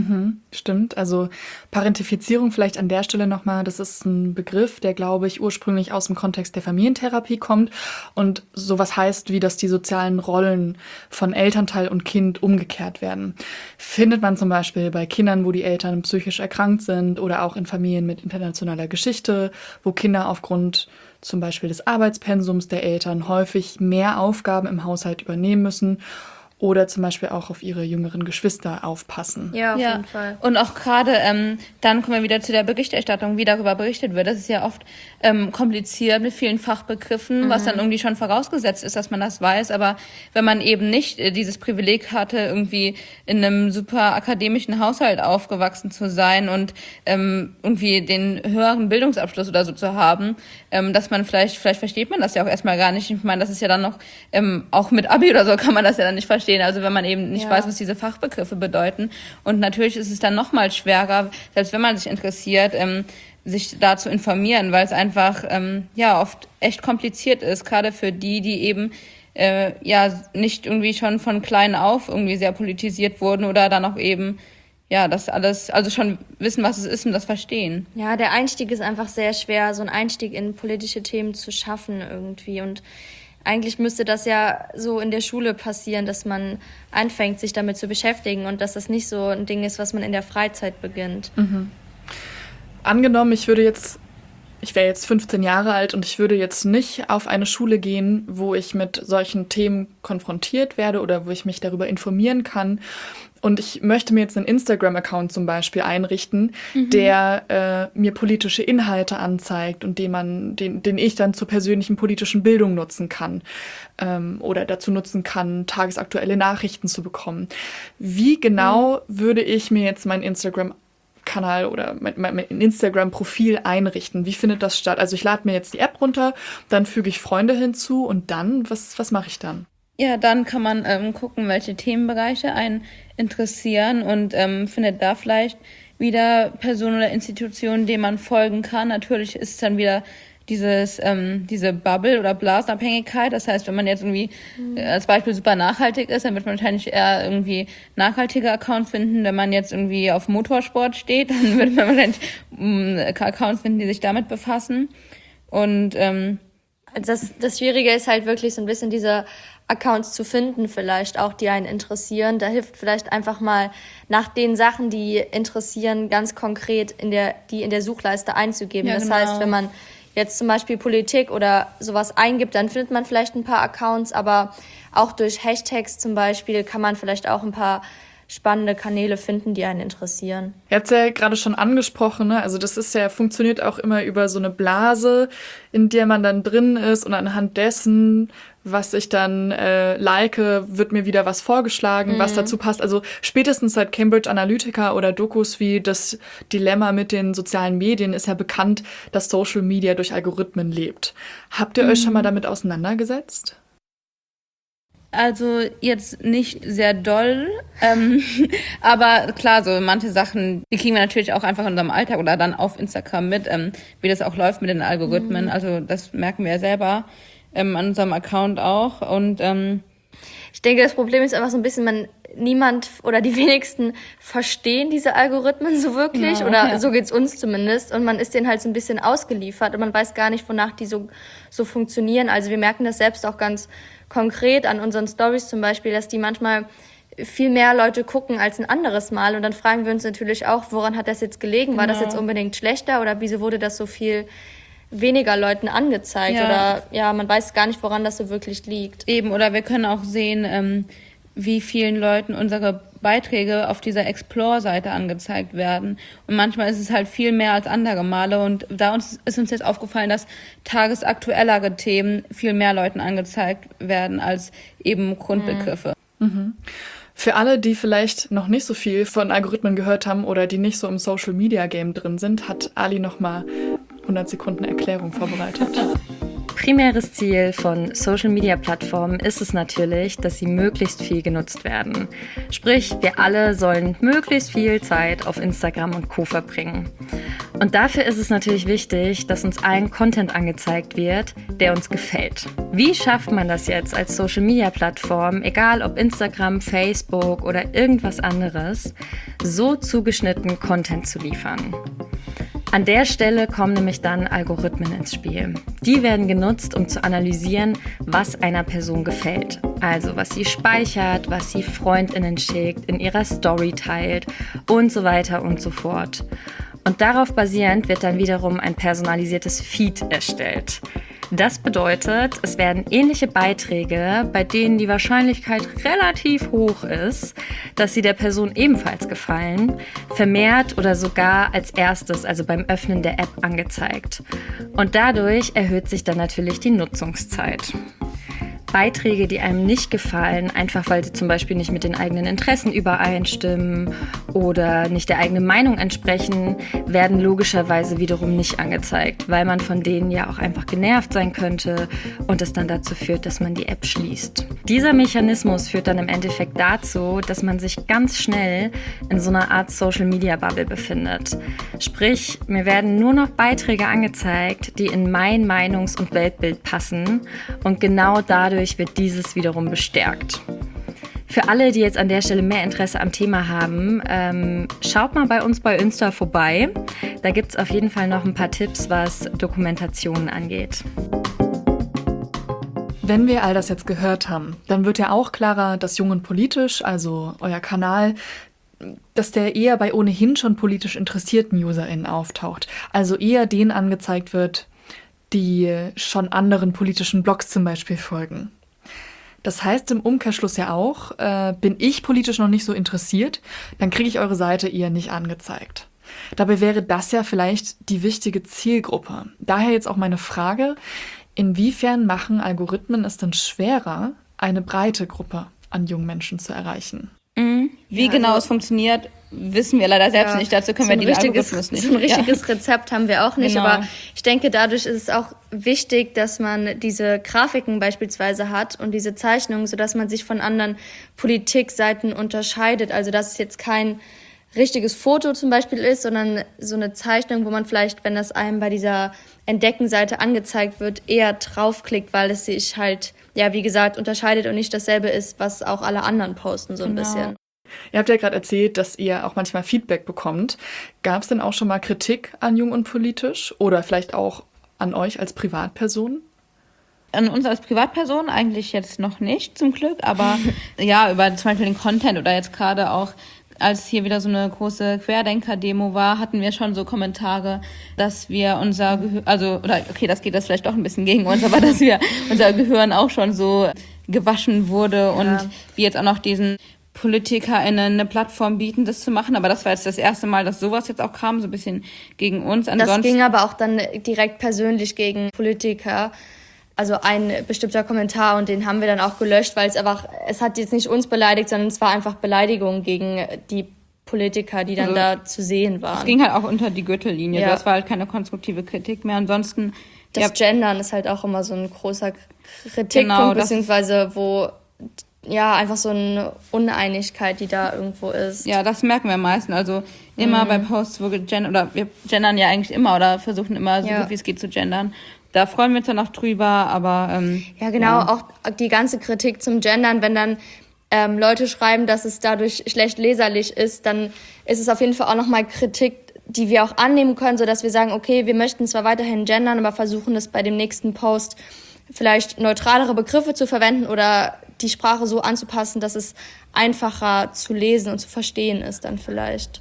Stimmt, also Parentifizierung vielleicht an der Stelle nochmal, das ist ein Begriff, der, glaube ich, ursprünglich aus dem Kontext der Familientherapie kommt und sowas heißt, wie dass die sozialen Rollen von Elternteil und Kind umgekehrt werden. Findet man zum Beispiel bei Kindern, wo die Eltern psychisch erkrankt sind oder auch in Familien mit internationaler Geschichte, wo Kinder aufgrund zum Beispiel des Arbeitspensums der Eltern häufig mehr Aufgaben im Haushalt übernehmen müssen oder zum Beispiel auch auf ihre jüngeren Geschwister aufpassen. Ja, auf jeden Fall. Und auch gerade, dann kommen wir wieder zu der Berichterstattung, wie darüber berichtet wird. Das ist ja oft kompliziert mit vielen Fachbegriffen, was dann irgendwie schon vorausgesetzt ist, dass man das weiß. Aber wenn man eben nicht dieses Privileg hatte, irgendwie in einem super akademischen Haushalt aufgewachsen zu sein und irgendwie den höheren Bildungsabschluss oder so zu haben, dass man vielleicht versteht man das ja auch erstmal gar nicht. Ich meine, das ist ja dann noch, auch mit Abi oder so kann man das ja dann nicht verstehen, verstehen, also wenn man eben nicht weiß, was diese Fachbegriffe bedeuten. Und natürlich ist es dann noch mal schwerer, selbst wenn man sich interessiert, sich da zu informieren, weil es einfach oft echt kompliziert ist, gerade für die eben nicht irgendwie schon von klein auf irgendwie sehr politisiert wurden oder dann auch eben das alles, also schon wissen, was es ist und das verstehen. Ja, der Einstieg ist einfach sehr schwer, so einen Einstieg in politische Themen zu schaffen irgendwie. Und eigentlich müsste das ja so in der Schule passieren, dass man anfängt, sich damit zu beschäftigen und dass das nicht so ein Ding ist, was man in der Freizeit beginnt. Mhm. Angenommen, ich wäre jetzt 15 Jahre alt und ich würde jetzt nicht auf eine Schule gehen, wo ich mit solchen Themen konfrontiert werde oder wo ich mich darüber informieren kann. Und ich möchte mir jetzt einen Instagram-Account zum Beispiel einrichten, der mir politische Inhalte anzeigt und den ich dann zur persönlichen politischen Bildung nutzen kann oder dazu nutzen kann, tagesaktuelle Nachrichten zu bekommen. Wie genau würde ich mir jetzt mein Instagram-Kanal oder mein Instagram-Profil einrichten? Wie findet das statt? Also ich lade mir jetzt die App runter, dann füge ich Freunde hinzu und dann, was mache ich dann? Ja, dann kann man gucken, welche Themenbereiche einen interessieren und findet da vielleicht wieder Personen oder Institutionen, denen man folgen kann. Natürlich ist es dann wieder diese Bubble- oder Blasenabhängigkeit. Das heißt, wenn man jetzt irgendwie als Beispiel super nachhaltig ist, dann wird man wahrscheinlich eher irgendwie nachhaltige Accounts finden. Wenn man jetzt irgendwie auf Motorsport steht, dann wird man wahrscheinlich Accounts finden, die sich damit befassen. Und das Schwierige ist halt wirklich so ein bisschen diese Accounts zu finden, vielleicht auch, die einen interessieren. Da hilft vielleicht einfach mal nach den Sachen, die interessieren, ganz konkret in der Suchleiste einzugeben. Ja, das genau. heißt, wenn man jetzt zum Beispiel Politik oder sowas eingibt, dann findet man vielleicht ein paar Accounts, aber auch durch Hashtags zum Beispiel kann man vielleicht auch ein paar spannende Kanäle finden, die einen interessieren. Ihr habt es ja gerade schon angesprochen, ne? Also das funktioniert auch immer über so eine Blase, in der man dann drin ist und anhand dessen, was ich dann like, wird mir wieder was vorgeschlagen, was dazu passt. Also spätestens seit Cambridge Analytica oder Dokus wie das Dilemma mit den sozialen Medien ist ja bekannt, dass Social Media durch Algorithmen lebt. Habt ihr euch schon mal damit auseinandergesetzt? Also jetzt nicht sehr doll, aber klar, so manche Sachen, die kriegen wir natürlich auch einfach in unserem Alltag oder dann auf Instagram mit, wie das auch läuft mit den Algorithmen. Also das merken wir ja selber an unserem Account auch. Und ich denke, das Problem ist einfach so ein bisschen, niemand oder die wenigsten verstehen diese Algorithmen so wirklich so geht's uns zumindest und man ist denen halt so ein bisschen ausgeliefert und man weiß gar nicht, wonach die so funktionieren. Also wir merken das selbst auch ganz konkret an unseren Stories zum Beispiel, dass die manchmal viel mehr Leute gucken als ein anderes Mal und dann fragen wir uns natürlich auch, woran hat das jetzt gelegen? War das jetzt unbedingt schlechter oder wieso wurde das so viel weniger Leuten angezeigt oder man weiß gar nicht, woran das so wirklich liegt. Eben, oder wir können auch sehen, wie vielen Leuten unsere Beiträge auf dieser Explore-Seite angezeigt werden. Und manchmal ist es halt viel mehr als andere Male. Und da ist uns jetzt aufgefallen, dass tagesaktuellere Themen viel mehr Leuten angezeigt werden als eben Grundbegriffe. Mhm. Für alle, die vielleicht noch nicht so viel von Algorithmen gehört haben oder die nicht so im Social-Media-Game drin sind, hat Ali nochmal 100 Sekunden Erklärung vorbereitet. Primäres Ziel von Social-Media-Plattformen ist es natürlich, dass sie möglichst viel genutzt werden. Sprich, wir alle sollen möglichst viel Zeit auf Instagram und Co. verbringen. Und dafür ist es natürlich wichtig, dass uns allen Content angezeigt wird, der uns gefällt. Wie schafft man das jetzt als Social-Media-Plattform, egal ob Instagram, Facebook oder irgendwas anderes, so zugeschnitten Content zu liefern? An der Stelle kommen nämlich dann Algorithmen ins Spiel. Die werden genutzt, um zu analysieren, was einer Person gefällt. Also was sie speichert, was sie FreundInnen schickt, in ihrer Story teilt und so weiter und so fort. Und darauf basierend wird dann wiederum ein personalisiertes Feed erstellt. Das bedeutet, es werden ähnliche Beiträge, bei denen die Wahrscheinlichkeit relativ hoch ist, dass sie der Person ebenfalls gefallen, vermehrt oder sogar als erstes, also beim Öffnen der App, angezeigt. Und dadurch erhöht sich dann natürlich die Nutzungszeit. Beiträge, die einem nicht gefallen, einfach weil sie zum Beispiel nicht mit den eigenen Interessen übereinstimmen oder nicht der eigenen Meinung entsprechen, werden logischerweise wiederum nicht angezeigt, weil man von denen ja auch einfach genervt sein könnte und es dann dazu führt, dass man die App schließt. Dieser Mechanismus führt dann im Endeffekt dazu, dass man sich ganz schnell in so einer Art Social-Media-Bubble befindet. Sprich, mir werden nur noch Beiträge angezeigt, die in mein Meinungs- und Weltbild passen und genau dadurch wird dieses wiederum bestärkt. Für alle, die jetzt an der Stelle mehr Interesse am Thema haben, schaut mal bei uns bei Insta vorbei. Da gibt es auf jeden Fall noch ein paar Tipps, was Dokumentationen angeht. Wenn wir all das jetzt gehört haben, dann wird ja auch klarer, dass Jung und Politisch, also euer Kanal, dass der eher bei ohnehin schon politisch interessierten UserInnen auftaucht. Also eher denen angezeigt wird, die schon anderen politischen Blogs zum Beispiel folgen. Das heißt im Umkehrschluss ja auch, bin ich politisch noch nicht so interessiert, dann kriege ich eure Seite eher nicht angezeigt. Dabei wäre das ja vielleicht die wichtige Zielgruppe. Daher jetzt auch meine Frage, inwiefern machen Algorithmen es denn schwerer, eine breite Gruppe an jungen Menschen zu erreichen? Wie genau es funktioniert, wissen wir leider selbst nicht. Dazu können wir den Algorithmus nicht. So ein richtiges Rezept haben wir auch nicht. Genau. Aber ich denke, dadurch ist es auch wichtig, dass man diese Grafiken beispielsweise hat und diese Zeichnungen, sodass man sich von anderen Politikseiten unterscheidet. Also dass es jetzt kein richtiges Foto zum Beispiel ist, sondern so eine Zeichnung, wo man vielleicht, wenn das einem bei dieser Entdeckenseite angezeigt wird, eher draufklickt, weil es sich halt, ja, wie gesagt, unterscheidet und nicht dasselbe ist, was auch alle anderen posten, so ein bisschen. Ihr habt ja gerade erzählt, dass ihr auch manchmal Feedback bekommt. Gab es denn auch schon mal Kritik an Jung und Politisch oder vielleicht auch an euch als Privatperson? An uns als Privatperson eigentlich jetzt noch nicht, zum Glück, aber ja, über zum Beispiel den Content oder jetzt gerade auch, als hier wieder so eine große Querdenker-Demo war, hatten wir schon so Kommentare, dass wir unser Gehirn, das geht das vielleicht doch ein bisschen gegen uns, aber dass wir unser Gehirn auch schon so gewaschen wurde und wir jetzt auch noch diesen PolitikerInnen eine Plattform bieten, das zu machen. Aber das war jetzt das erste Mal, dass sowas jetzt auch kam, so ein bisschen gegen uns. Das ging aber auch dann direkt persönlich gegen Politiker. Also ein bestimmter Kommentar und den haben wir dann auch gelöscht, weil es hat jetzt nicht uns beleidigt, sondern es war einfach Beleidigung gegen die Politiker, die dann da zu sehen waren. Es ging halt auch unter die Gürtellinie. Ja. Das war halt keine konstruktive Kritik mehr. Ansonsten das Gendern ist halt auch immer so ein großer Kritikpunkt, beziehungsweise wo einfach so eine Uneinigkeit, die da irgendwo ist. Ja, das merken wir am meisten. Also immer bei Posts, wo gegendert, oder wir gendern ja eigentlich immer oder versuchen immer so gut wie es geht zu gendern. Da freuen wir uns dann auch drüber, aber auch die ganze Kritik zum Gendern, wenn dann Leute schreiben, dass es dadurch schlecht leserlich ist, dann ist es auf jeden Fall auch nochmal Kritik, die wir auch annehmen können, sodass wir sagen, okay, wir möchten zwar weiterhin gendern, aber versuchen es bei dem nächsten Post vielleicht neutralere Begriffe zu verwenden oder die Sprache so anzupassen, dass es einfacher zu lesen und zu verstehen ist dann vielleicht.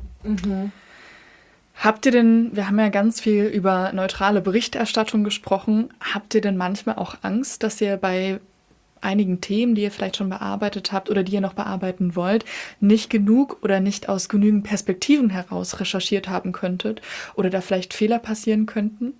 Habt ihr denn, wir haben ja ganz viel über neutrale Berichterstattung gesprochen, habt ihr denn manchmal auch Angst, dass ihr bei einigen Themen, die ihr vielleicht schon bearbeitet habt oder die ihr noch bearbeiten wollt, nicht genug oder nicht aus genügend Perspektiven heraus recherchiert haben könntet oder da vielleicht Fehler passieren könnten?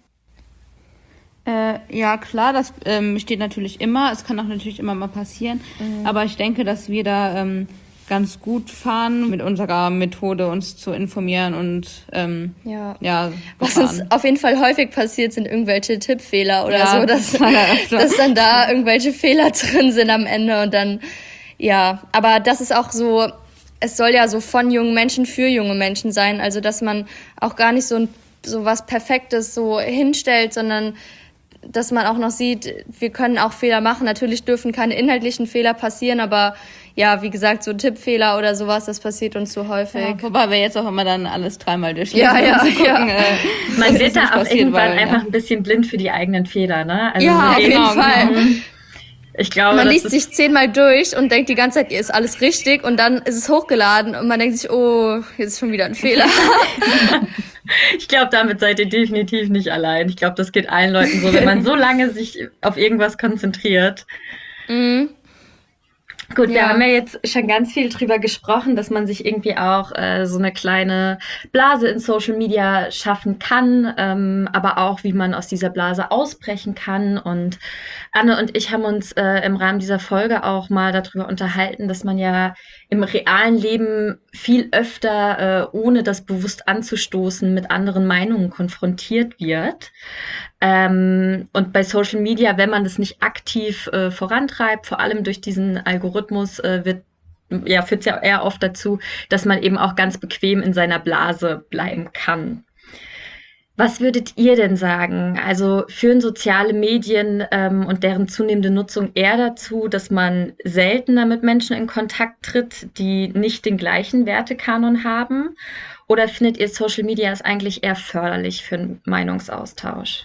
Ja, klar, das steht natürlich immer. Es kann auch natürlich immer mal passieren. Aber ich denke, dass wir da ganz gut fahren, mit unserer Methode uns zu informieren und was uns auf jeden Fall häufig passiert, sind irgendwelche Tippfehler oder so, dass dann da irgendwelche Fehler drin sind am Ende und dann, aber das ist auch so, es soll ja so von jungen Menschen für junge Menschen sein, also dass man auch gar nicht so was Perfektes so hinstellt, sondern dass man auch noch sieht, wir können auch Fehler machen. Natürlich dürfen keine inhaltlichen Fehler passieren, aber wie gesagt, so Tippfehler oder sowas, das passiert uns so häufig. Ja, wobei wir jetzt auch immer dann alles dreimal durchlesen. Man wird da auch irgendwann einfach ein bisschen blind für die eigenen Fehler, ne? Also auf jeden Fall. Ich glaube, man liest sich 10-mal durch und denkt die ganze Zeit, ist alles richtig und dann ist es hochgeladen und man denkt sich, oh, jetzt ist schon wieder ein Fehler. Ich glaube, damit seid ihr definitiv nicht allein. Ich glaube, das geht allen Leuten so, wenn man so lange sich auf irgendwas konzentriert. Gut, wir haben Ja. ja jetzt schon ganz viel drüber gesprochen, dass man sich irgendwie auch so eine kleine Blase in Social Media schaffen kann, aber auch, wie man aus dieser Blase ausbrechen kann. Und Anne und ich haben uns im Rahmen dieser Folge auch mal darüber unterhalten, dass man ja im realen Leben viel öfter, ohne das bewusst anzustoßen, mit anderen Meinungen konfrontiert wird. Und bei Social Media, wenn man das nicht aktiv vorantreibt, vor allem durch diesen Algorithmus, führt es ja eher oft dazu, dass man eben auch ganz bequem in seiner Blase bleiben kann. Was würdet ihr denn sagen? Also führen soziale Medien und deren zunehmende Nutzung eher dazu, dass man seltener mit Menschen in Kontakt tritt, die nicht den gleichen Wertekanon haben? Oder findet ihr Social Media ist eigentlich eher förderlich für einen Meinungsaustausch?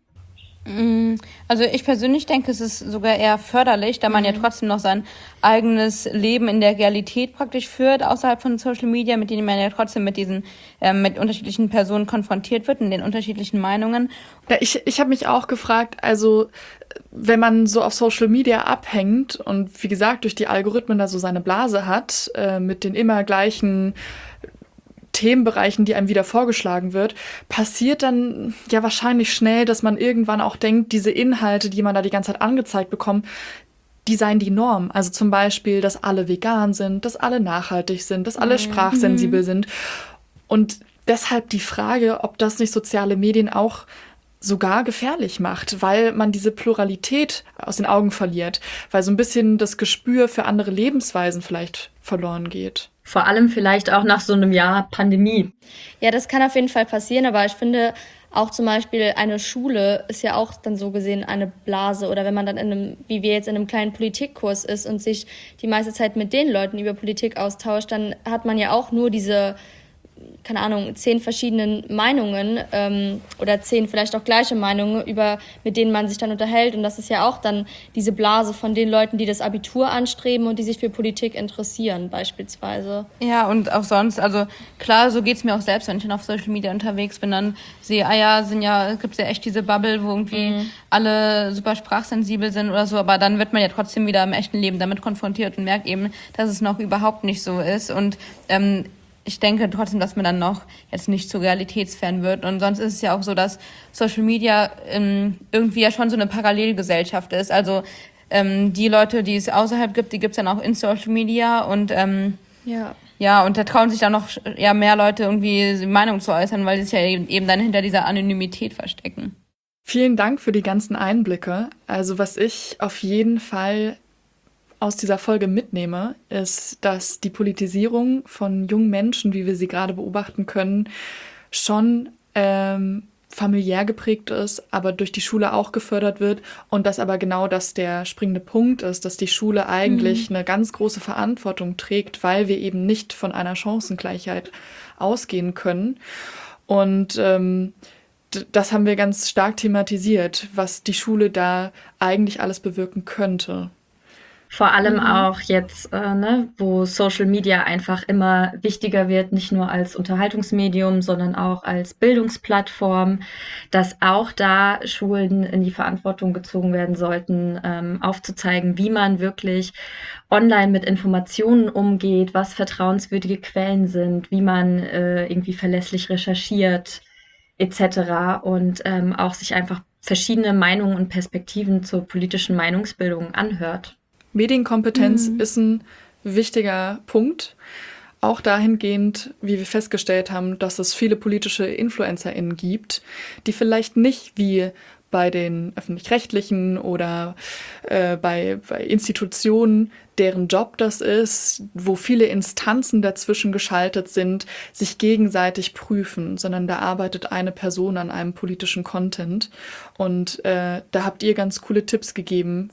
Also ich persönlich denke, es ist sogar eher förderlich, da man ja trotzdem noch sein eigenes Leben in der Realität praktisch führt, außerhalb von Social Media, mit denen man ja trotzdem mit unterschiedlichen Personen konfrontiert wird und den unterschiedlichen Meinungen. Ja, ich habe mich auch gefragt, also wenn man so auf Social Media abhängt und wie gesagt durch die Algorithmen da so seine Blase hat, mit den immer gleichen Themenbereichen, die einem wieder vorgeschlagen wird, passiert dann ja wahrscheinlich schnell, dass man irgendwann auch denkt, diese Inhalte, die man da die ganze Zeit angezeigt bekommt, die seien die Norm. Also zum Beispiel, dass alle vegan sind, dass alle nachhaltig sind, dass alle sprachsensibel sind. Und deshalb die Frage, ob das nicht soziale Medien auch sogar gefährlich macht, weil man diese Pluralität aus den Augen verliert, weil so ein bisschen das Gespür für andere Lebensweisen vielleicht verloren geht. Vor allem vielleicht auch nach so einem Jahr Pandemie. Ja, das kann auf jeden Fall passieren, aber ich finde auch zum Beispiel eine Schule ist ja auch dann so gesehen eine Blase, oder wenn man dann wie wir jetzt in einem kleinen Politikkurs ist und sich die meiste Zeit mit den Leuten über Politik austauscht, dann hat man ja auch nur diese, keine Ahnung, 10 verschiedenen Meinungen oder 10 vielleicht auch gleiche Meinungen, mit denen man sich dann unterhält. Und das ist ja auch dann diese Blase von den Leuten, die das Abitur anstreben und die sich für Politik interessieren beispielsweise. Ja, und auch sonst, also klar, so geht's mir auch selbst, wenn ich dann auf Social Media unterwegs bin, dann sehe, gibt's ja echt diese Bubble, wo irgendwie alle super sprachsensibel sind oder so, aber dann wird man ja trotzdem wieder im echten Leben damit konfrontiert und merkt eben, dass es noch überhaupt nicht so ist. Und ich denke trotzdem, dass man dann noch jetzt nicht zu realitätsfern wird. Und sonst ist es ja auch so, dass Social Media irgendwie ja schon so eine Parallelgesellschaft ist. Also die Leute, die es außerhalb gibt, die gibt's dann auch in Social Media. Und und da trauen sich dann noch mehr Leute irgendwie Meinung zu äußern, weil sie sich ja eben dann hinter dieser Anonymität verstecken. Vielen Dank für die ganzen Einblicke. Also was ich auf jeden Fall aus dieser Folge mitnehme, ist, dass die Politisierung von jungen Menschen, wie wir sie gerade beobachten können, schon familiär geprägt ist, aber durch die Schule auch gefördert wird und dass aber genau das der springende Punkt ist, dass die Schule eigentlich eine ganz große Verantwortung trägt, weil wir eben nicht von einer Chancengleichheit ausgehen können. Und das haben wir ganz stark thematisiert, was die Schule da eigentlich alles bewirken könnte. Vor allem auch jetzt, wo Social Media einfach immer wichtiger wird, nicht nur als Unterhaltungsmedium, sondern auch als Bildungsplattform, dass auch da Schulen in die Verantwortung gezogen werden sollten, aufzuzeigen, wie man wirklich online mit Informationen umgeht, was vertrauenswürdige Quellen sind, wie man irgendwie verlässlich recherchiert, etc. Und auch sich einfach verschiedene Meinungen und Perspektiven zur politischen Meinungsbildung anhört. Medienkompetenz ist ein wichtiger Punkt. Auch dahingehend, wie wir festgestellt haben, dass es viele politische InfluencerInnen gibt, die vielleicht nicht wie bei den Öffentlich-Rechtlichen oder bei Institutionen, deren Job das ist, wo viele Instanzen dazwischen geschaltet sind, sich gegenseitig prüfen, sondern da arbeitet eine Person an einem politischen Content. Und da habt ihr ganz coole Tipps gegeben,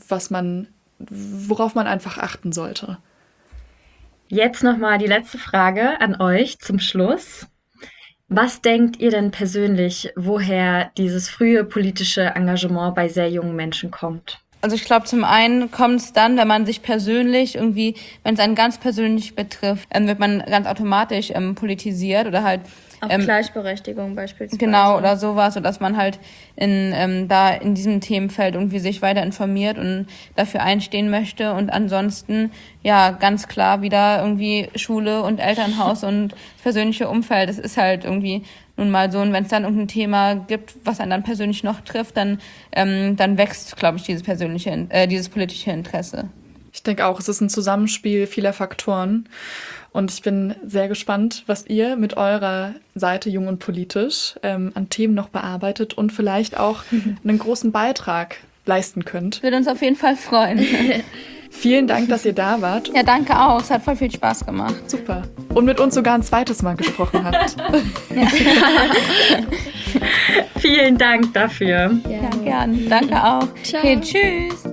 worauf man einfach achten sollte. Jetzt nochmal die letzte Frage an euch zum Schluss. Was denkt ihr denn persönlich, woher dieses frühe politische Engagement bei sehr jungen Menschen kommt? Also ich glaube, zum einen kommt es dann, wenn man sich persönlich wenn es einen ganz persönlich betrifft, wird man ganz automatisch politisiert oder halt Auf Gleichberechtigung beispielsweise. Genau, oder sowas, sodass man halt in diesem Themenfeld irgendwie sich weiter informiert und dafür einstehen möchte. Und ansonsten, ja, ganz klar wieder irgendwie Schule und Elternhaus und das persönliche Umfeld. Das ist halt irgendwie nun mal so. Und wenn es dann irgendein Thema gibt, was einen dann persönlich noch trifft, dann wächst, glaube ich, dieses politische Interesse. Ich denke auch, es ist ein Zusammenspiel vieler Faktoren. Und ich bin sehr gespannt, was ihr mit eurer Seite Jung und Politisch an Themen noch bearbeitet und vielleicht auch einen großen Beitrag leisten könnt. Würde uns auf jeden Fall freuen. Vielen Dank, dass ihr da wart. Ja, danke auch. Es hat voll viel Spaß gemacht. Super. Und mit uns sogar ein zweites Mal gesprochen habt. Vielen Dank dafür. Ja, gern. Danke auch. Ciao. Okay, tschüss.